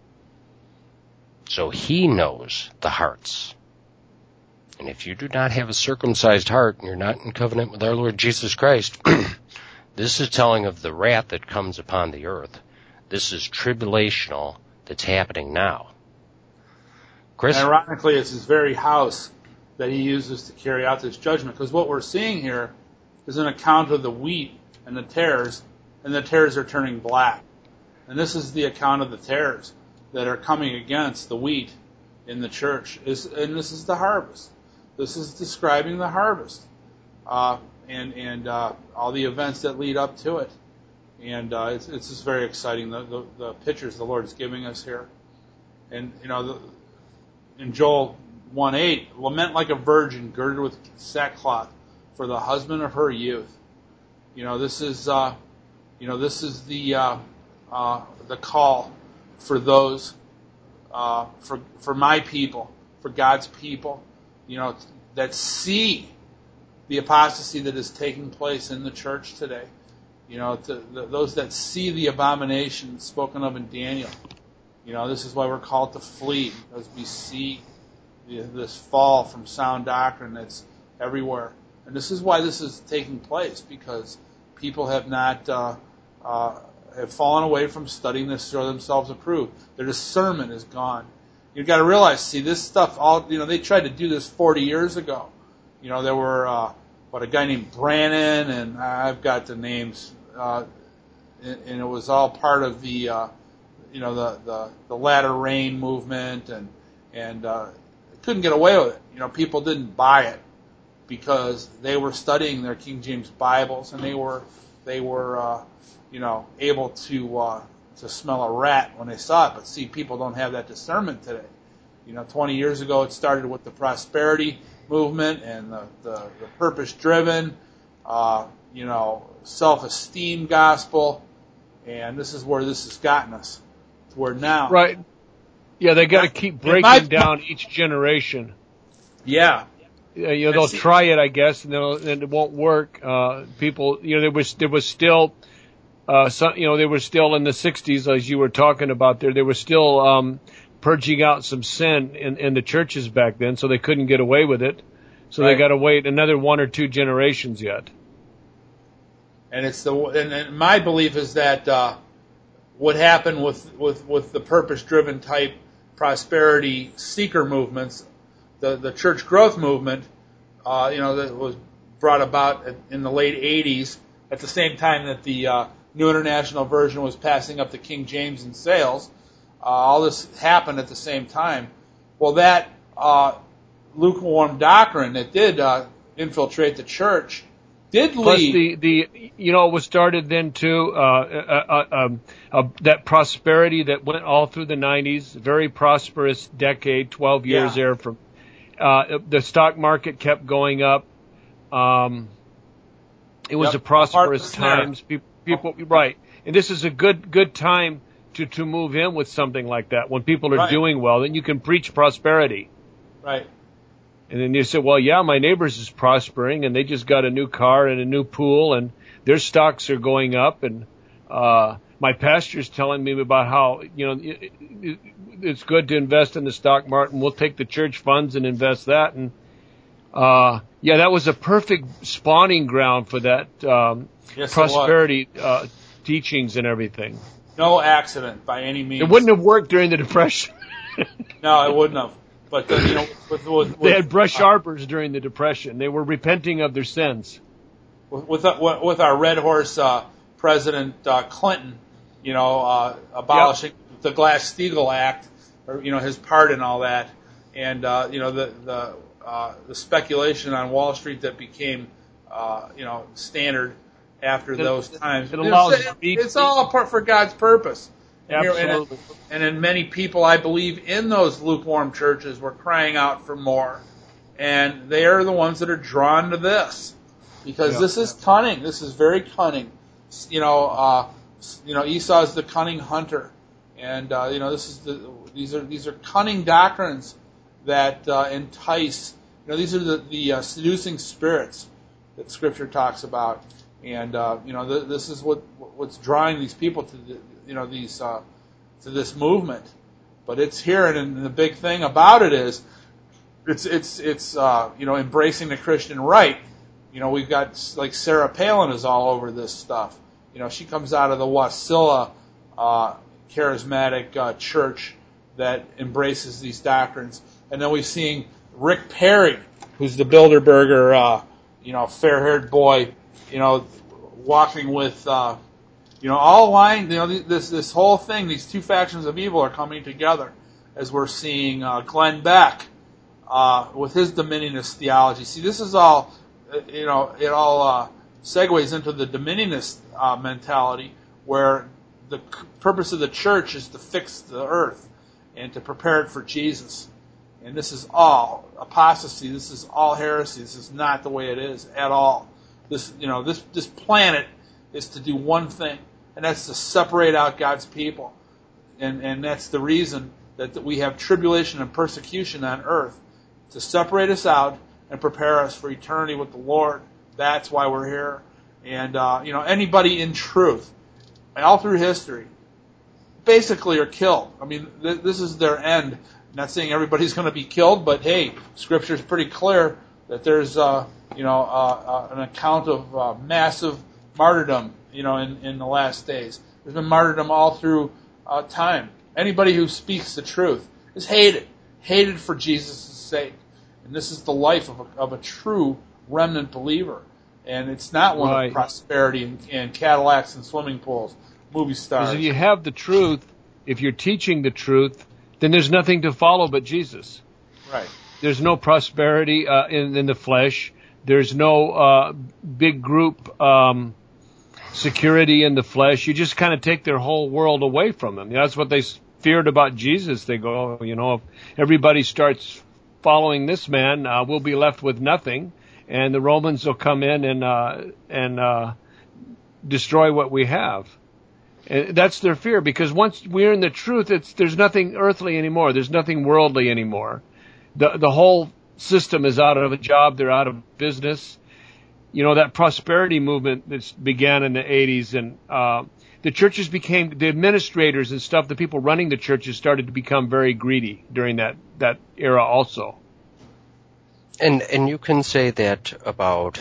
So he knows the hearts. And if you do not have a circumcised heart, and you're not in covenant with our Lord Jesus Christ, this is telling of the wrath that comes upon the earth. This is tribulational that's happening now. Chris? And ironically, it's his very house that he uses to carry out this judgment. Because what we're seeing here is an account of the wheat and the tares are turning black. And this is the account of the tares that are coming against the wheat in the church. And this is the harvest. This is describing the harvest and all the events that lead up to it. And it's just very exciting, the pictures the Lord is giving us here. And, in Joel 1:8, lament like a virgin girded with sackcloth for the husband of her youth. This is the call for those, for my people, for God's people, that see the apostasy that is taking place in the church today. Those that see the abomination spoken of in Daniel. This is why we're called to flee, because we see this fall from sound doctrine that's everywhere. And this is why this is taking place, because people have not have fallen away from studying this to show themselves approved. Their discernment is gone. You've got to realize, this stuff, they tried to do this 40 years ago. There were, a guy named Brannon, and I've got the names, and it was all part of the latter rain movement, and couldn't get away with it. People didn't buy it because they were studying their King James Bibles, and they were able to smell a rat when they saw it. But see, people don't have that discernment today. 20 years ago it started with the prosperity movement and the purpose-driven, self-esteem gospel, And this is where this has gotten us. To where now. Right. Yeah, they got to keep breaking down each generation. Yeah. They'll try it, I guess, and it won't work. People, there was still, they were still in the 60s, as you were talking about there. They were still purging out some sin in the churches back then, so they couldn't get away with it. So They got to wait another 1 or 2 generations yet. And and my belief is that what happened with the purpose-driven type prosperity seeker movements, the church growth movement, that was brought about in the late 80s, at the same time that the New International Version was passing up the King James in sales. All this happened at the same time. Well, that lukewarm doctrine that did infiltrate the church did lead. Plus it was started then too, that prosperity that went all through the 90s, very prosperous decade, 12 years there from, the stock market kept going up. It was a prosperous times. People, right. And this is a good time to move in with something like that. When people are doing well, then you can preach prosperity. Right. And then you say, well, yeah, my neighbor's is prospering, and they just got a new car and a new pool, and their stocks are going up. And my pastor's telling me about how, it's good to invest in the stock market, and we'll take the church funds and invest that. And that was a perfect spawning ground for that prosperity teachings and everything. No accident by any means. It wouldn't have worked during the Depression. No, it wouldn't have. But they had brush arbors during the Depression. They were repenting of their sins. With our Red Horse President Clinton, abolishing the Glass-Steagall Act, or his part in all that, and the speculation on Wall Street that became standard after those times. It's all for God's purpose. Absolutely. And in many people, I believe, in those lukewarm churches were crying out for more. And they are the ones that are drawn to this. Because this is cunning. This is very cunning. Esau is the cunning hunter. And, these are cunning doctrines that entice. These are the seducing spirits that Scripture talks about. And, this is what's drawing these people to to this movement. But it's here, and the big thing about it is, it's embracing the Christian right. We've got, like, Sarah Palin is all over this stuff. She comes out of the Wasilla charismatic church that embraces these doctrines. And then we've seen Rick Perry, who's the Bilderberger, fair-haired boy, walking with, all aligned. This whole thing, these two factions of evil are coming together, as we're seeing Glenn Beck with his dominionist theology. See, this is all, it all segues into the dominionist mentality, where the purpose of the church is to fix the earth and to prepare it for Jesus. And this is all apostasy. This is all heresy. This is not the way it is at all. This planet is to do one thing, and that's to separate out God's people. And that's the reason that we have tribulation and persecution on earth, to separate us out and prepare us for eternity with the Lord. That's why we're here. And, anybody in truth, all through history, basically are killed. I mean, this is their end. I'm not saying everybody's going to be killed, but hey, Scripture's pretty clear that there's, an account of massive martyrdom, in the last days. There's been martyrdom all through time. Anybody who speaks the truth is hated for Jesus' sake. And this is the life of a true remnant believer. And it's not one of prosperity and Cadillacs and swimming pools, movie stars. Because if you have the truth, if you're teaching the truth, then there's nothing to follow but Jesus. Right. There's no prosperity in the flesh. There's no big group security in the flesh. You just kind of take their whole world away from them. That's what they feared about Jesus. They go, if everybody starts following this man, we'll be left with nothing, and the Romans will come in and destroy what we have. And that's their fear, because once we're in the truth, there's nothing earthly anymore. There's nothing worldly anymore. The whole system is out of a job. They're out of business. You know, that prosperity movement that began in the 80s, and the churches became, the administrators and stuff, the people running the churches started to become very greedy during that era also. And you can say that about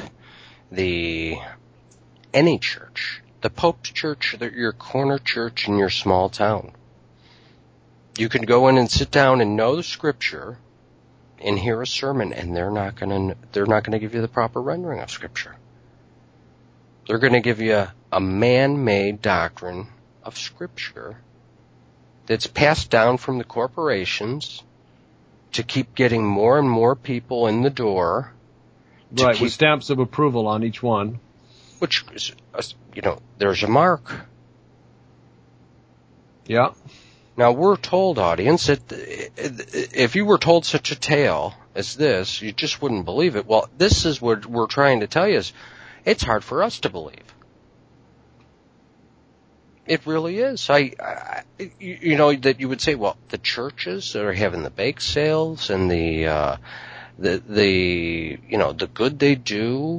any church. The Pope's church, your corner church in your small town. You can go in and sit down and know the Scripture and hear a sermon, and they're not going to give you the proper rendering of Scripture. They're going to give you a man-made doctrine of Scripture that's passed down from the corporations to keep getting more and more people in the door. Right, with stamps of approval on each one. Which is, there's a mark. Yeah. Now, we're told, audience, that if you were told such a tale as this, you just wouldn't believe it. Well, this is what we're trying to tell you is it's hard for us to believe. It really is. That you would say, well, the churches that are having the bake sales and the good they do,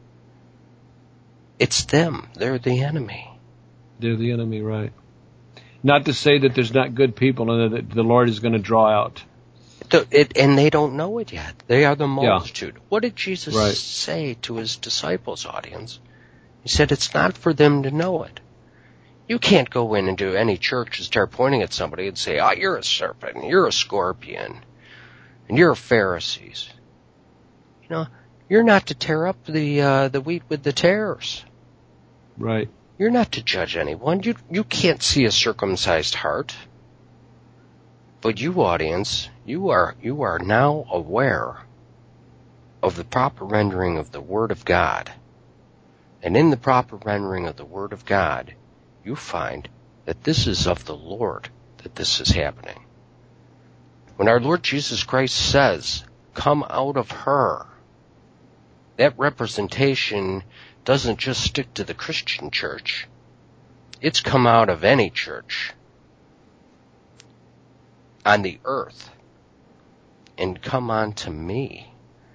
it's them. They're the enemy. They're the enemy, right. Not to say that there's not good people and that the Lord is going to draw out. And they don't know it yet. They are the multitude. Yeah. What did Jesus say to his disciples, audience? He said it's not for them to know it. You can't go in and do any church and start pointing at somebody and say, you're a serpent, and you're a scorpion, and you're Pharisees. You're not to tear up the wheat with the tares. Right. You're not to judge anyone. You can't see a circumcised heart. But you, audience, you are now aware of the proper rendering of the Word of God. And in the proper rendering of the Word of God, you find that this is of the Lord that this is happening. When our Lord Jesus Christ says, come out of her, that representation doesn't just stick to the Christian church. It's come out of any church on the earth and come on to me.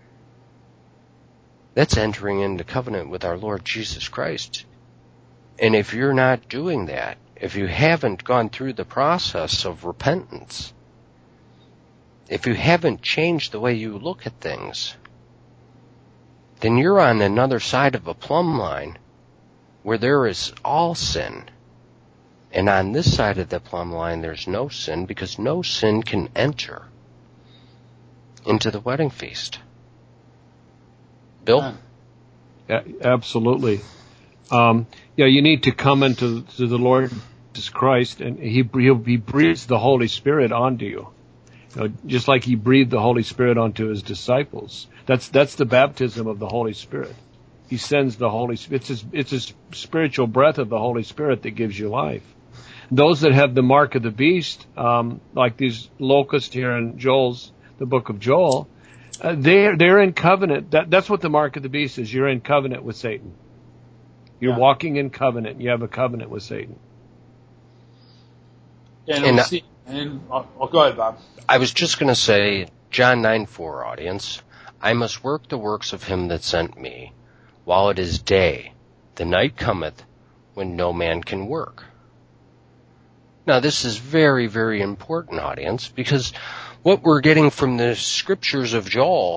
That's entering into covenant with our Lord Jesus Christ. And if you're not doing that, if you haven't gone through the process of repentance, if you haven't changed the way you look at things, then you're on another side of a plumb line where there is all sin. And on this side of the plumb line, there's no sin, because no sin can enter into the wedding feast. Bill? Yeah, absolutely. You need to come into the Lord Jesus Christ, and He breathes the Holy Spirit onto you. Just like He breathed the Holy Spirit onto His disciples. That's the baptism of the Holy Spirit. He sends the Holy Spirit. It's a spiritual breath of the Holy Spirit that gives you life. Those that have the mark of the beast, like these locusts here in the book of Joel, they're in covenant. That's what the mark of the beast is. You're in covenant with Satan. You're walking in covenant. You have a covenant with Satan. Go ahead, Bob. I was just going to say, John 9:4, audience, I must work the works of him that sent me, while it is day. The night cometh, when no man can work. Now, this is very, very important, audience, because what we're getting from the scriptures of Joel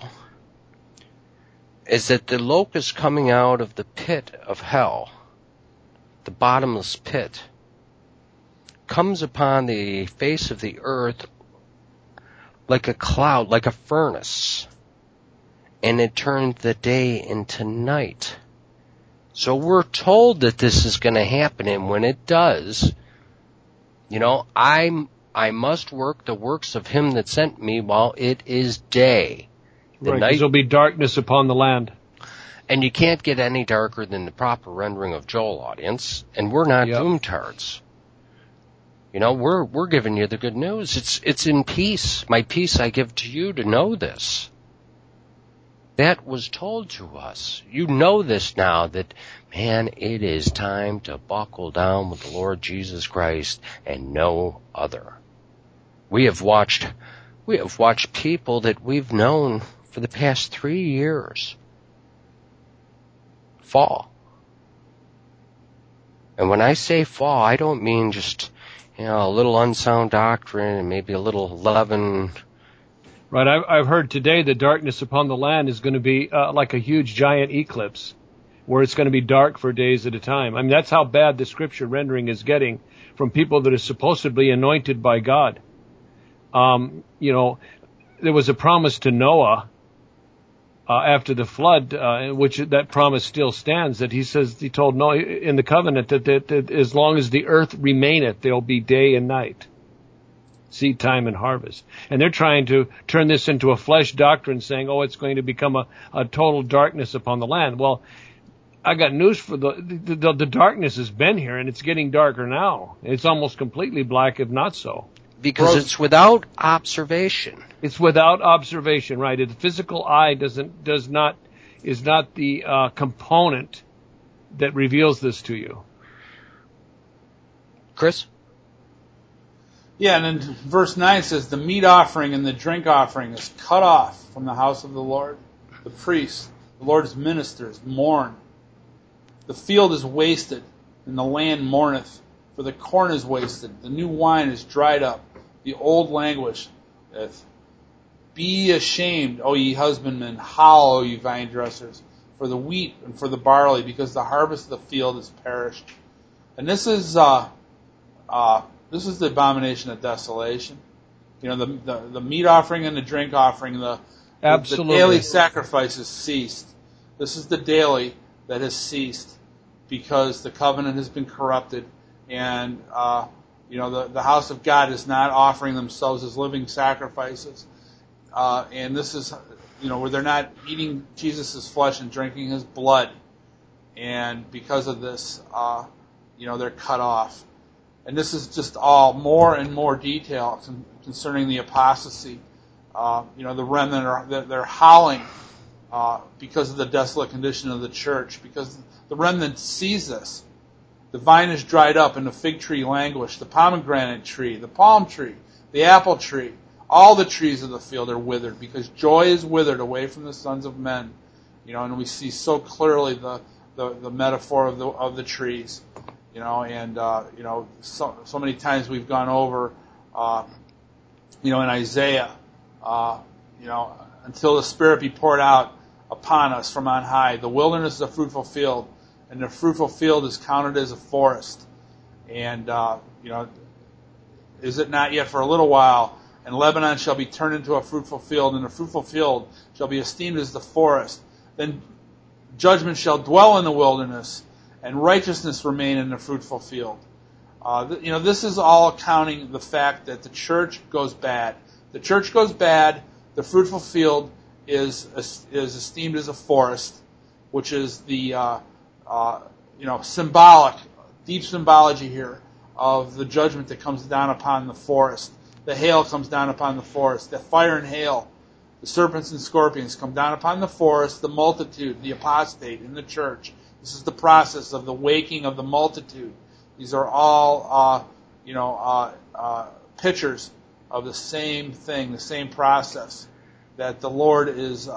is that the locust coming out of the pit of hell, the bottomless pit, comes upon the face of the earth like a cloud, like a furnace, and it turned the day into night. So we're told that this is going to happen, and when it does, I must work the works of him that sent me while it is day. Right, because there'll be darkness upon the land. And you can't get any darker than the proper rendering of Joel, audience, and we're not doomtards. We're giving you the good news. It's in peace. My peace I give to you to know this. That was told to us. You know this now, that, man, it is time to buckle down with the Lord Jesus Christ and no other. We have watched people that we've known for the past 3 years fall. And when I say fall, I don't mean just, a little unsound doctrine and maybe a little leaven. Right, I've heard today the darkness upon the land is going to be like a huge giant eclipse, where it's going to be dark for days at a time. I mean, that's how bad the scripture rendering is getting from people that are supposedly anointed by God. There was a promise to Noah after the flood, which that promise still stands, that he told Noah in the covenant that as long as the earth remaineth, there'll be day and night, seed time and harvest. And they're trying to turn this into a flesh doctrine, saying, it's going to become a total darkness upon the land. Well, I got news for the darkness has been here, and it's getting darker now. It's almost completely black, if not so. Because it's without observation. It's without observation, right? The physical eye is not the component that reveals this to you. Chris? Yeah, and then verse 9 says, the meat offering and the drink offering is cut off from the house of the Lord. The priests, the Lord's ministers, mourn. The field is wasted, and the land mourneth, for the corn is wasted, the new wine is dried up, the old languisheth. Be ye ashamed, O ye husbandmen, howl, O ye vine dressers, for the wheat and for the barley, because the harvest of the field is perished. And this is the abomination of desolation. The meat offering and the drink offering, the daily sacrifices ceased. This is the daily that has ceased because the covenant has been corrupted, and the house of God is not offering themselves as living sacrifices. And this is, where they're not eating Jesus' flesh and drinking his blood. And because of this, they're cut off. And this is just all more and more detail concerning the apostasy. The remnant they're howling because of the desolate condition of the church, because the remnant sees this. The vine is dried up and the fig tree languished, the pomegranate tree, the palm tree, the apple tree, all the trees of the field are withered, because joy is withered away from the sons of men. And we see so clearly the metaphor of the trees. So many times we've gone over, in Isaiah, until the Spirit be poured out upon us from on high. The wilderness is a fruitful field, and the fruitful field is counted as a forest. And, is it not yet for a little while? And Lebanon shall be turned into a fruitful field, and the fruitful field shall be esteemed as the forest. Then judgment shall dwell in the wilderness, and righteousness remain in the fruitful field. This is all accounting the fact that the church goes bad. The church goes bad. The fruitful field is esteemed as a forest, which is the symbolic, deep symbology here of the judgment that comes down upon the forest. The hail comes down upon the forest. The fire and hail, the serpents and scorpions come down upon the forest, the multitude, the apostate in the church. This is the process of the waking of the multitude. These are all, pictures of the same thing, the same process that the Lord is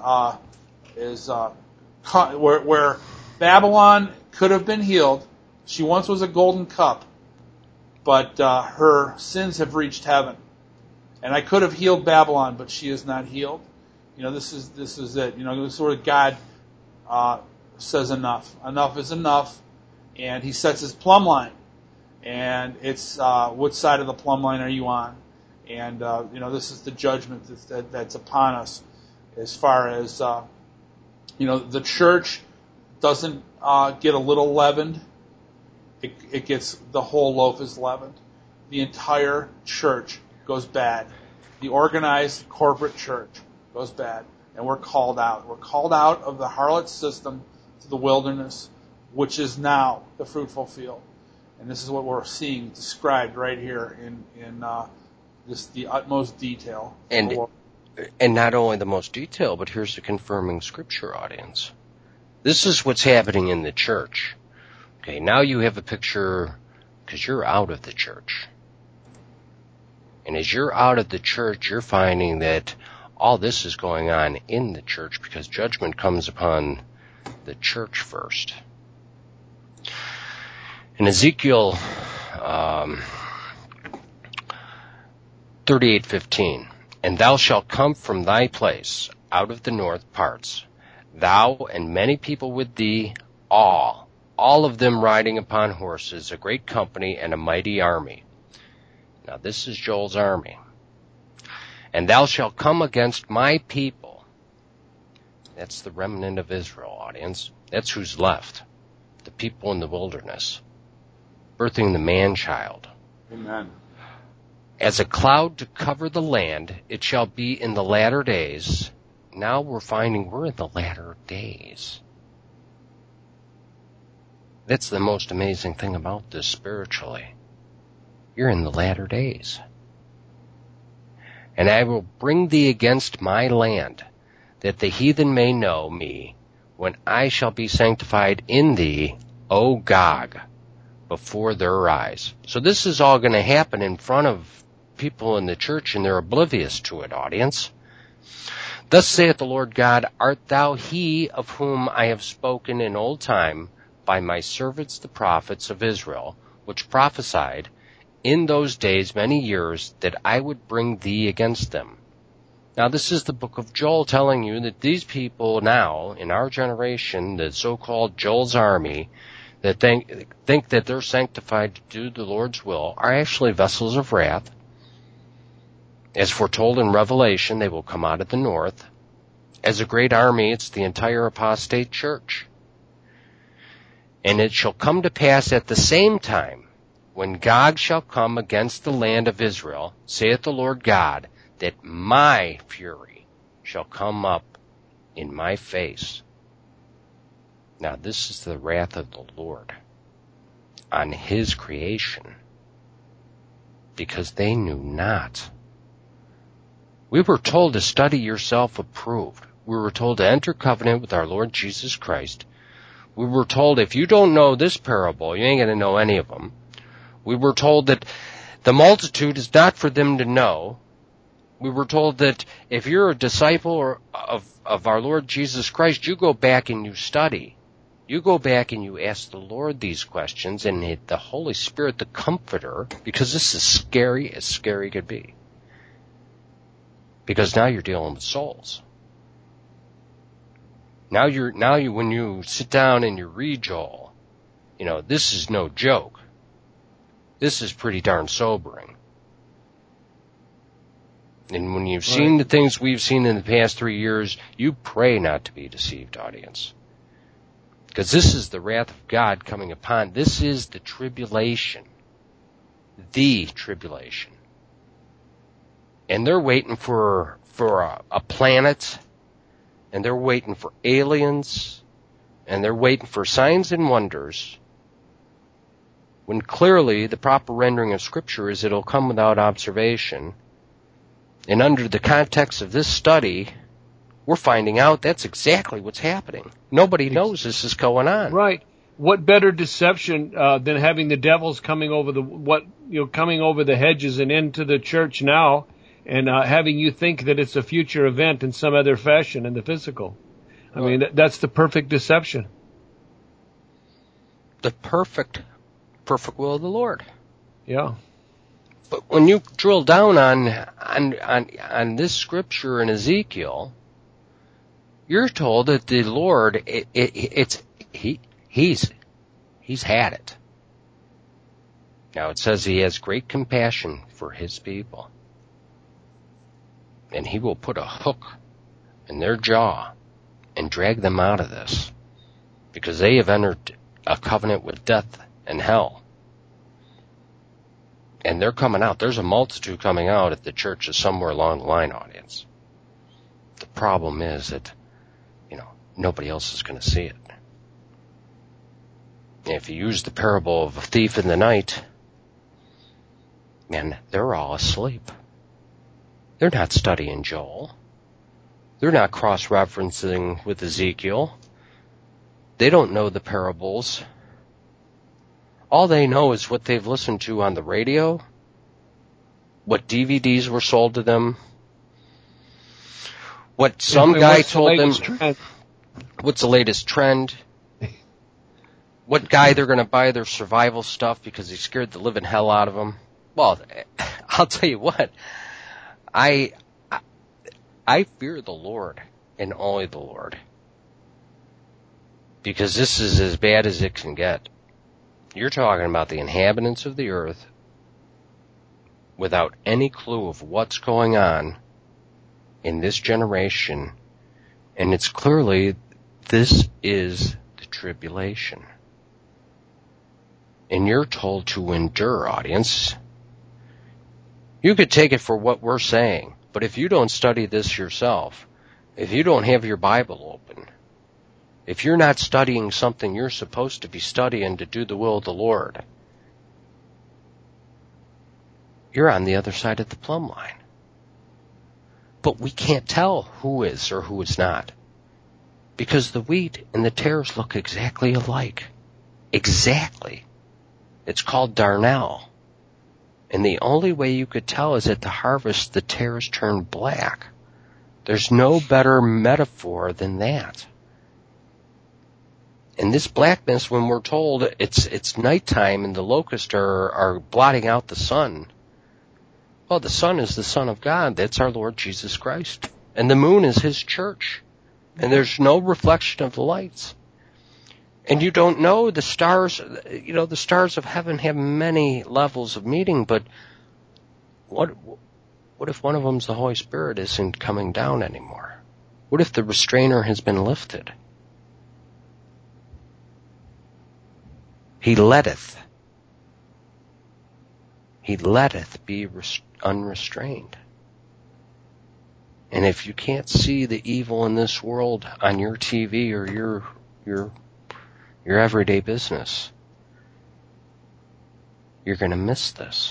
where Babylon could have been healed. She once was a golden cup, but her sins have reached heaven. And I could have healed Babylon, but she is not healed. This is it. This is where God says enough. Enough is enough, and He sets His plumb line. And it's what side of the plumb line are you on? And this is the judgment that's upon us, as far as the church doesn't get a little leavened. It gets, the whole loaf is leavened. The entire church goes bad. The organized corporate church goes bad. And we're called out. We're called out of the harlot system to the wilderness, which is now the fruitful field. And this is what we're seeing described right here in the utmost detail. And And not only the most detailed, but here's the confirming scripture, audience. This is what's happening in the church. Okay, now you have a picture, because you're out of the church. And as you're out of the church, you're finding that all this is going on in the church because judgment comes upon the church first. In Ezekiel 38:15, and thou shalt come from thy place out of the north parts, thou and many people with thee, all of them riding upon horses, a great company and a mighty army. Now this is Joel's army. And thou shalt come against my people. That's the remnant of Israel, audience. That's who's left. The people in the wilderness. Birthing the man-child. Amen. As a cloud to cover the land, it shall be in the latter days. Now we're finding we're in the latter days. That's the most amazing thing about this spiritually. You're in the latter days. And I will bring thee against my land, that the heathen may know me, when I shall be sanctified in thee, O Gog, before their eyes. So this is all going to happen in front of people in the church, and they're oblivious to it, audience. Thus saith the Lord God, art thou he of whom I have spoken in old time by my servants the prophets of Israel, which prophesied in those days many years that I would bring thee against them? Now this is the book of Joel telling you that these people now, in our generation, the so-called Joel's army, that think that they're sanctified to do the Lord's will, are actually vessels of wrath. As foretold in Revelation, they will come out of the north. As a great army, it's the entire apostate church. And it shall come to pass at the same time, when Gog shall come against the land of Israel, saith the Lord God, that my fury shall come up in my face. Now this is the wrath of the Lord on his creation, because they knew not. We were told to study yourself approved. We were told to enter covenant with our Lord Jesus Christ. We were told if you don't know this parable, you ain't going to know any of them. We were told that the multitude is not for them to know. We were told that if you're a disciple of our Lord Jesus Christ, you go back and you study. You go back and you ask the Lord these questions, and the Holy Spirit, the Comforter, because this is scary as scary could be. Because now you're dealing with souls. Now you when you sit down and you read Joel, this is no joke. This is pretty darn sobering. And when you've seen the things we've seen in the past 3 years, you pray not to be deceived, audience. Because this is the wrath of God coming upon. This is the tribulation. The tribulation. And they're waiting for a planet, and they're waiting for aliens, and they're waiting for signs and wonders, when clearly the proper rendering of Scripture is it'll come without observation. And under the context of this study, we're finding out that's exactly what's happening. Nobody knows this is going on. Right. What better deception than having the devils coming over coming over the hedges and into the church now, and having you think that it's a future event in some other fashion in the physical. I mean, that's the perfect deception. The perfect will of the Lord. Yeah. But when you drill down on this scripture in Ezekiel, you're told that the Lord, he's had it. Now it says he has great compassion for his people. And he will put a hook in their jaw and drag them out of this, because they have entered a covenant with death and hell. And they're coming out. There's a multitude coming out if the church is somewhere along the line, audience. The problem is that, nobody else is going to see it. And if you use the parable of a thief in the night, man, they're all asleep. They're not studying Joel. They're not cross-referencing with Ezekiel. They don't know the parables. All they know is what they've listened to on the radio, what DVDs were sold to them, what some guy told them, what's the latest trend, what guy they're going to buy their survival stuff because he scared the living hell out of them. Well, I'll tell you what, I fear the Lord and only the Lord, because this is as bad as it can get. You're talking about the inhabitants of the earth without any clue of what's going on in this generation, and it's clearly, this is the tribulation. And you're told to endure, audience. You could take it for what we're saying, but if you don't study this yourself, if you don't have your Bible open, if you're not studying something you're supposed to be studying to do the will of the Lord, you're on the other side of the plumb line. But we can't tell who is or who is not, because the wheat and the tares look exactly alike. Exactly. It's called darnel. And the only way you could tell is at the harvest the tares turn black. There's no better metaphor than that. And this blackness, when we're told it's nighttime and the locusts are blotting out the sun, well, the sun is the Son of God. That's our Lord Jesus Christ. And the moon is His church. And there's no reflection of the lights. And you don't know the stars, the stars of heaven have many levels of meaning, but what if one of them's the Holy Spirit isn't coming down anymore? What if the restrainer has been lifted? He letteth be unrestrained. And if you can't see the evil in this world on your TV or your everyday business, you're going to miss this.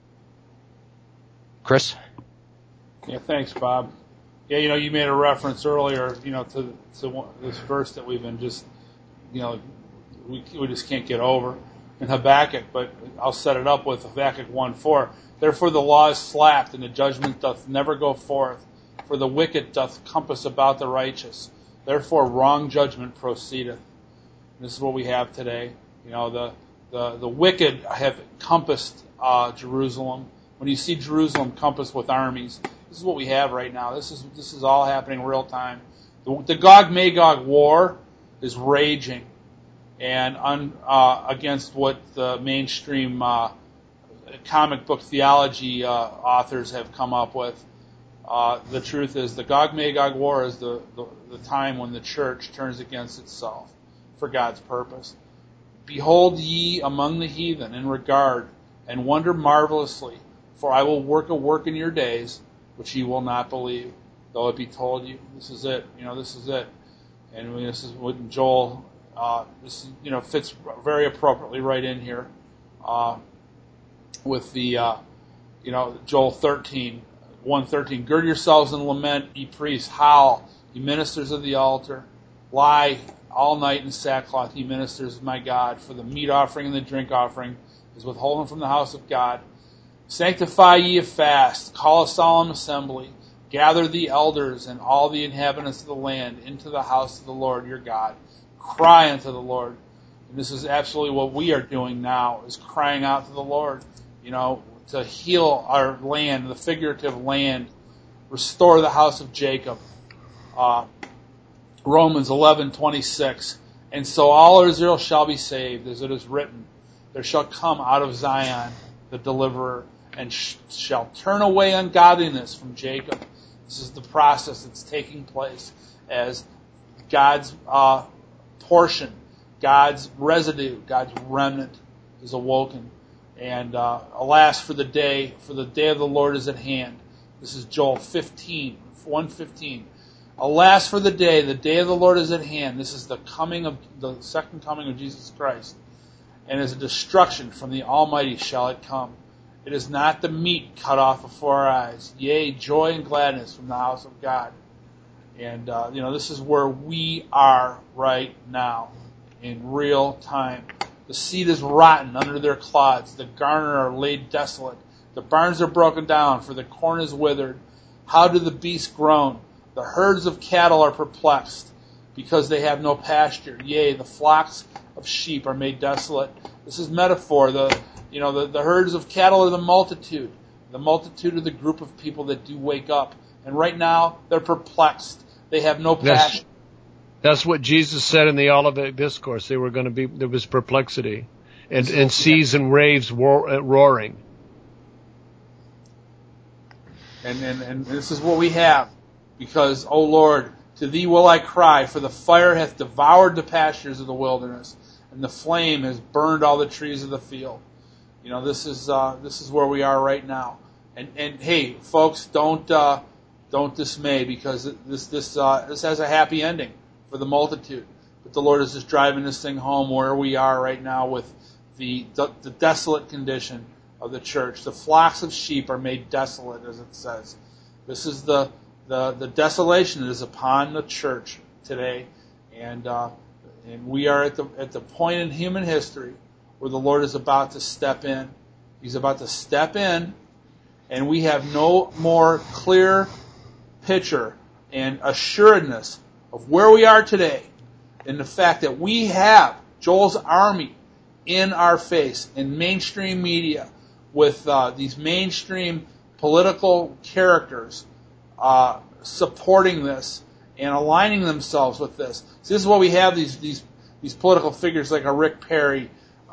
Chris? Yeah, thanks, Bob. Yeah, you made a reference earlier, to this verse that we've been just, we just can't get over in Habakkuk, but I'll set it up with Habakkuk 1:4. Therefore the law is slacked, and the judgment doth never go forth, for the wicked doth compass about the righteous. Therefore wrong judgment proceedeth. And this is what we have today. The wicked have compassed Jerusalem. When you see Jerusalem compassed with armies, this is what we have right now. This is all happening real time. The Gog-Magog war is raging, and against what the mainstream comic book theology authors have come up with. The truth is, the Gog-Magog war is the time when the church turns against itself for God's purpose. Behold ye among the heathen in regard, and wonder marvelously, for I will work a work in your days, which ye will not believe, though it be told you. This is it. This is it. And this is what Joel, fits very appropriately right in here with the, Joel 1:13. Gird yourselves and lament, ye priests, howl, ye ministers of the altar. Lie all night in sackcloth, ye ministers of my God, for the meat offering and the drink offering is withholden from the house of God. Sanctify ye a fast, call a solemn assembly, gather the elders and all the inhabitants of the land into the house of the Lord your God. Cry unto the Lord. And this is absolutely what we are doing now, is crying out to the Lord, to heal our land, the figurative land, restore the house of Jacob. Romans 11:26. And so all Israel shall be saved, as it is written, there shall come out of Zion the deliverer, and shall turn away ungodliness from Jacob. This is the process that's taking place as God's portion, God's residue, God's remnant is awoken. And alas, for the day of the Lord is at hand. This is Joel 1:15. Alas for the day of the Lord is at hand. This is the second coming of Jesus Christ. And as a destruction from the Almighty shall it come. It is not the meat cut off before our eyes. Yea, joy and gladness from the house of God. And, this is where we are right now in real time. The seed is rotten under their clods. The garner are laid desolate. The barns are broken down, for the corn is withered. How do the beasts groan? The herds of cattle are perplexed, because they have no pasture. Yea, the flocks of sheep are made desolate. This is metaphor. The herds of cattle are the multitude. The multitude of the group of people that do wake up. And right now, they're perplexed. They have no pasture. That's what Jesus said in the Olivet Discourse. There was perplexity and seas and waves roaring. And this is what we have. Because, O Lord, to thee will I cry, for the fire hath devoured the pastures of the wilderness, and the flame has burned all the trees of the field. This is where we are right now. And hey, folks, don't dismay, because this has a happy ending for the multitude. But the Lord is just driving this thing home where we are right now with the desolate condition of the church. The flocks of sheep are made desolate, as it says. This is the desolation that is upon the church today, and we are at the point in human history where the Lord is about to step in. He's about to step in, and we have no more clear picture and assuredness of where we are today than the fact that we have Joel's army in our face in mainstream media with these mainstream political characters supporting this and aligning themselves with this. So this is why we have these political figures like a Rick Perry,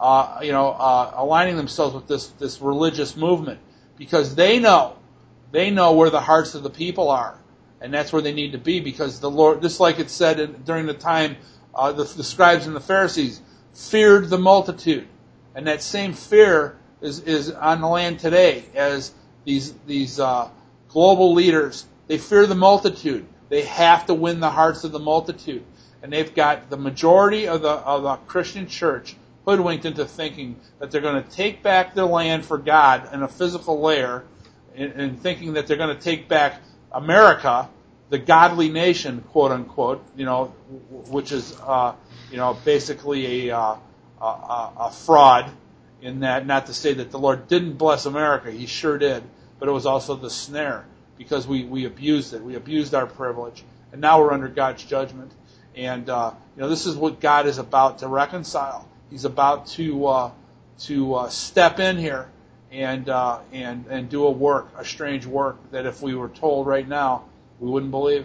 aligning themselves with this religious movement, because they know where the hearts of the people are, and that's where they need to be, because the Lord, just like it said during the time, the scribes and the Pharisees feared the multitude, and that same fear is on the land today as these global leaders. They fear the multitude. They have to win the hearts of the multitude. And they've got the majority of the Christian church hoodwinked into thinking that they're going to take back their land for God in a physical layer, and thinking that they're going to take back America, the godly nation, quote unquote, which is basically a fraud. In that, not to say that the Lord didn't bless America, He sure did, but it was also the snare, because we abused it. We abused our privilege, and now we're under God's judgment. And this is what God is about to reconcile. He's about to step in here and do a strange work that if we were told right now, we wouldn't believe.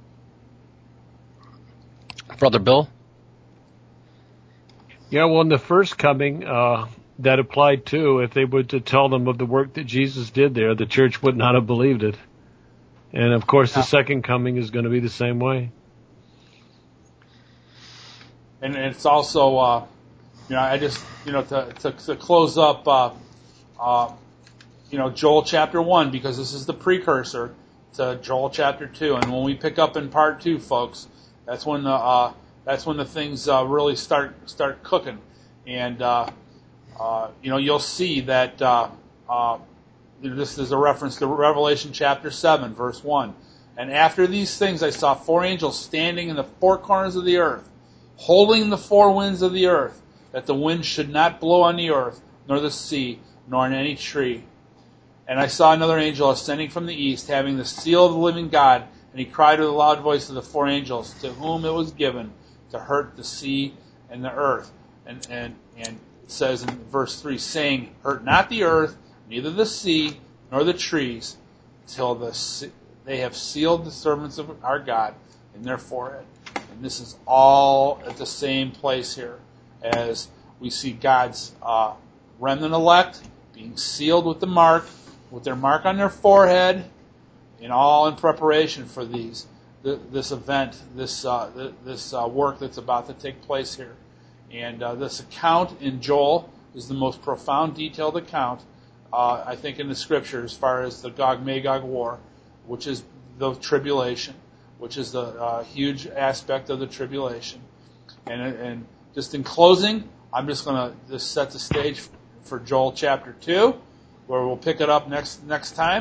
Brother Bill? Yeah, well, in the first coming, that applied too. If they were to tell them of the work that Jesus did there, the church would not have believed it. And of course, the second coming is going to be the same way. And it's also, I just, to close up, Joel chapter 1, because this is the precursor to Joel chapter 2. And when we pick up in part 2, folks, that's when the things really start cooking. And you'll see that this is a reference to Revelation chapter 7, verse 1. And after these things I saw 4 angels standing in the 4 corners of the earth, holding the 4 winds of the earth, that the wind should not blow on the earth, nor the sea, nor on any tree. And I saw another angel ascending from the east, having the seal of the living God, and he cried with a loud voice to the 4 angels, to whom it was given to hurt the sea and the earth. And it says in verse 3, saying, hurt not the earth, neither the sea, nor the trees, till they have sealed the servants of our God in their forehead. And this is all at the same place here, as we see God's remnant elect being sealed with their mark on their forehead, and all in preparation for this event, this work that's about to take place here. And this account in Joel is the most profound, detailed account, I think, in the Scripture as far as the Gog-Magog war, which is the tribulation, which is the huge aspect of the tribulation. And just in closing, I'm just going to just set the stage for Joel chapter 2, where we'll pick it up next time.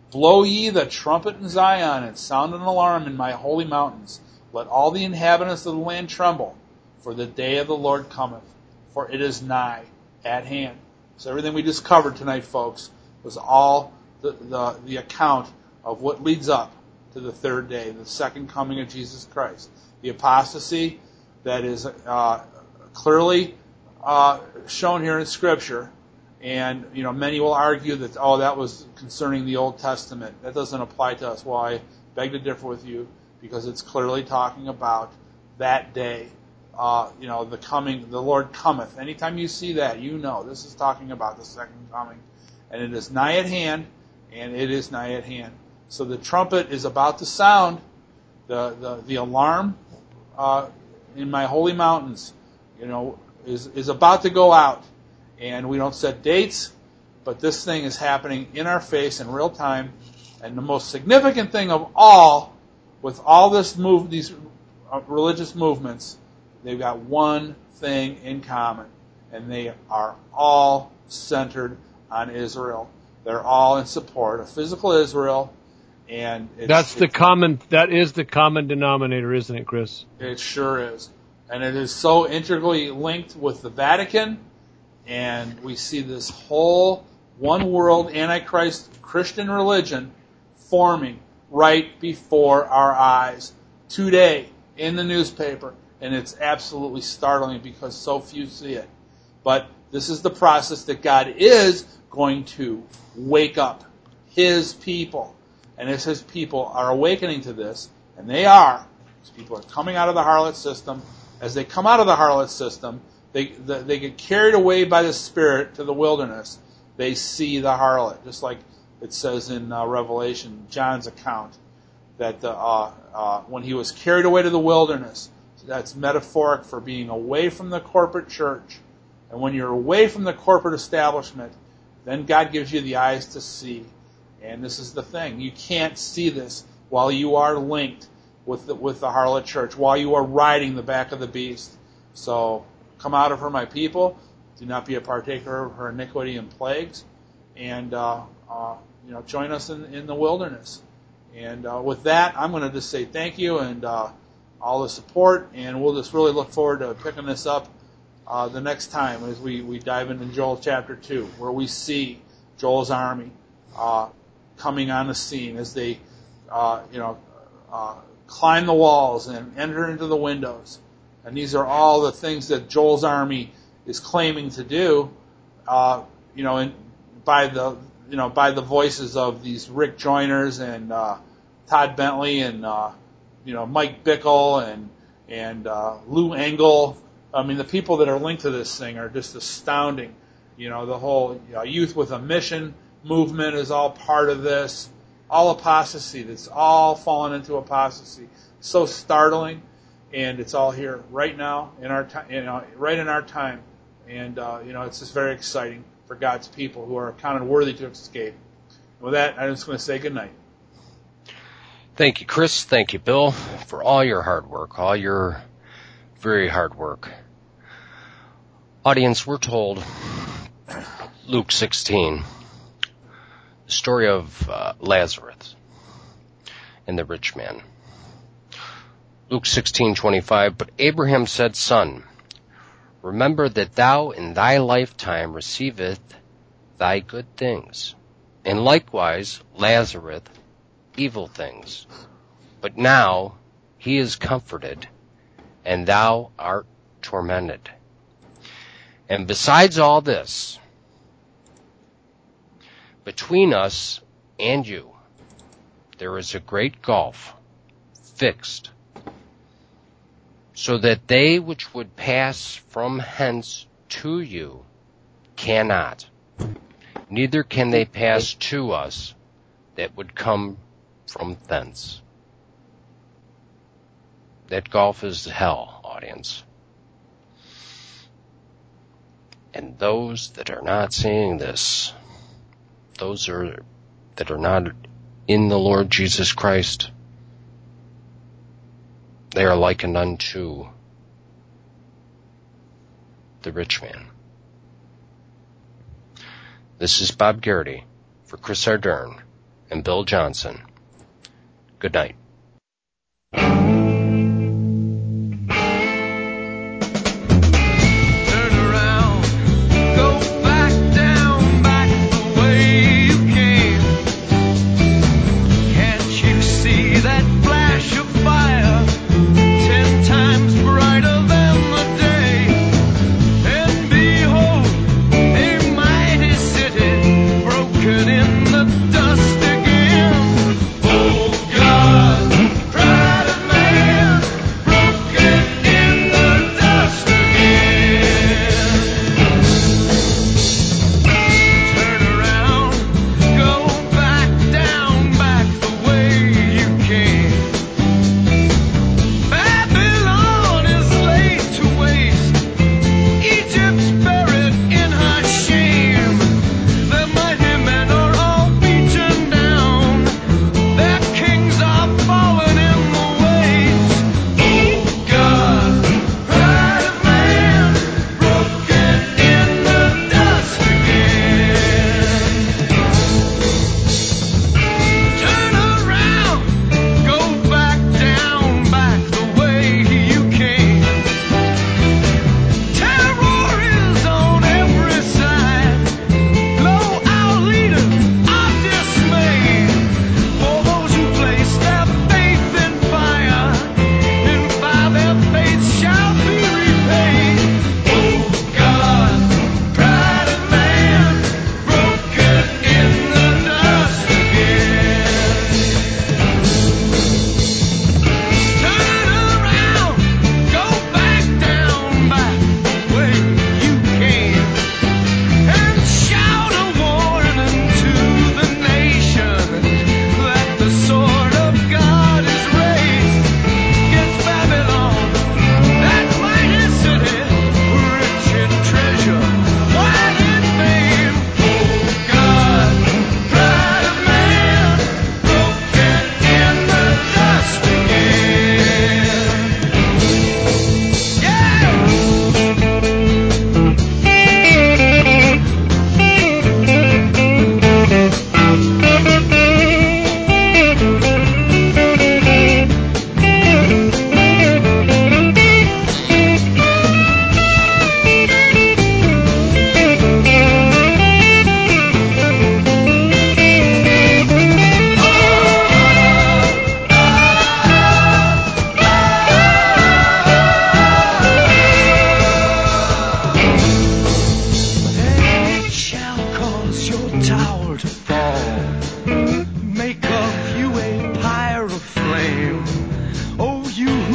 Blow ye the trumpet in Zion, and sound an alarm in my holy mountains. Let all the inhabitants of the land tremble, for the day of the Lord cometh, for it is nigh at hand. So everything we just covered tonight, folks, was all the account of what leads up to the third day, the second coming of Jesus Christ. The apostasy that is clearly shown here in Scripture. And, many will argue that, that was concerning the Old Testament. That doesn't apply to us. Well, I beg to differ with you, because it's clearly talking about that day. The coming, the Lord cometh. Anytime you see that, this is talking about the second coming. And it is nigh at hand, and it is nigh at hand. So the trumpet is about to sound, the alarm in my holy mountains, is about to go out. And we don't set dates, but this thing is happening in our face in real time. And the most significant thing of all, with all these religious movements, they've got one thing in common, and they are all centered on Israel. They're all in support of physical Israel, and that is the common denominator, isn't it, Chris? It sure is, and it is so integrally linked with the Vatican. And we see this whole one world Antichrist Christian religion forming right before our eyes today in the newspaper. And it's absolutely startling because so few see it. But this is the process that God is going to wake up His people. And as His people are awakening to this, and they are, these people are coming out of the harlot system. As they come out of the harlot system, they get carried away by the Spirit to the wilderness. They see the harlot, just like it says in Revelation, John's account, that when he was carried away to the wilderness, that's metaphoric for being away from the corporate church. And when you're away from the corporate establishment, then God gives you the eyes to see. And this is the thing. You can't see this while you are linked with the harlot church, while you are riding the back of the beast. So come out of her, my people. Do not be a partaker of her iniquity and plagues. And, join us in the wilderness. And with that, I'm going to just say thank you and all the support. And we'll just really look forward to picking this up the next time as we dive into Joel chapter 2, where we see Joel's army coming on the scene as they, climb the walls and enter into the windows. And these are all the things that Joel's army is claiming to do, by the voices of these Rick Joyners and Todd Bentley and Mike Bickle and Lou Engle. I mean, the people that are linked to this thing are just astounding. The whole Youth with a Mission movement is all part of this. All apostasy, that's all fallen into apostasy. So startling. And it's all here right now in our time, right in our time, and it's just very exciting for God's people who are counted worthy to escape. And with that, I'm just going to say good night. Thank you, Chris. Thank you, Bill, for all your hard work, all your very hard work. Audience, we're told Luke 16, the story of Lazarus and the rich man. Luke 16:25, but Abraham said, Son, remember that thou in thy lifetime receiveth thy good things, and likewise Lazarus evil things. But now he is comforted, and thou art tormented. And besides all this, between us and you, there is a great gulf fixed, so that they which would pass from hence to you cannot, neither can they pass to us that would come from thence. That gulf is hell, audience. And those that are not seeing this, that are not in the Lord Jesus Christ, they are likened unto the rich man. This is Bob Garrity for Chris Ardern and Bill Johnson. Good night.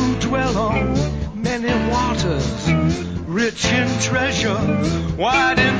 Rich in treasure, wide in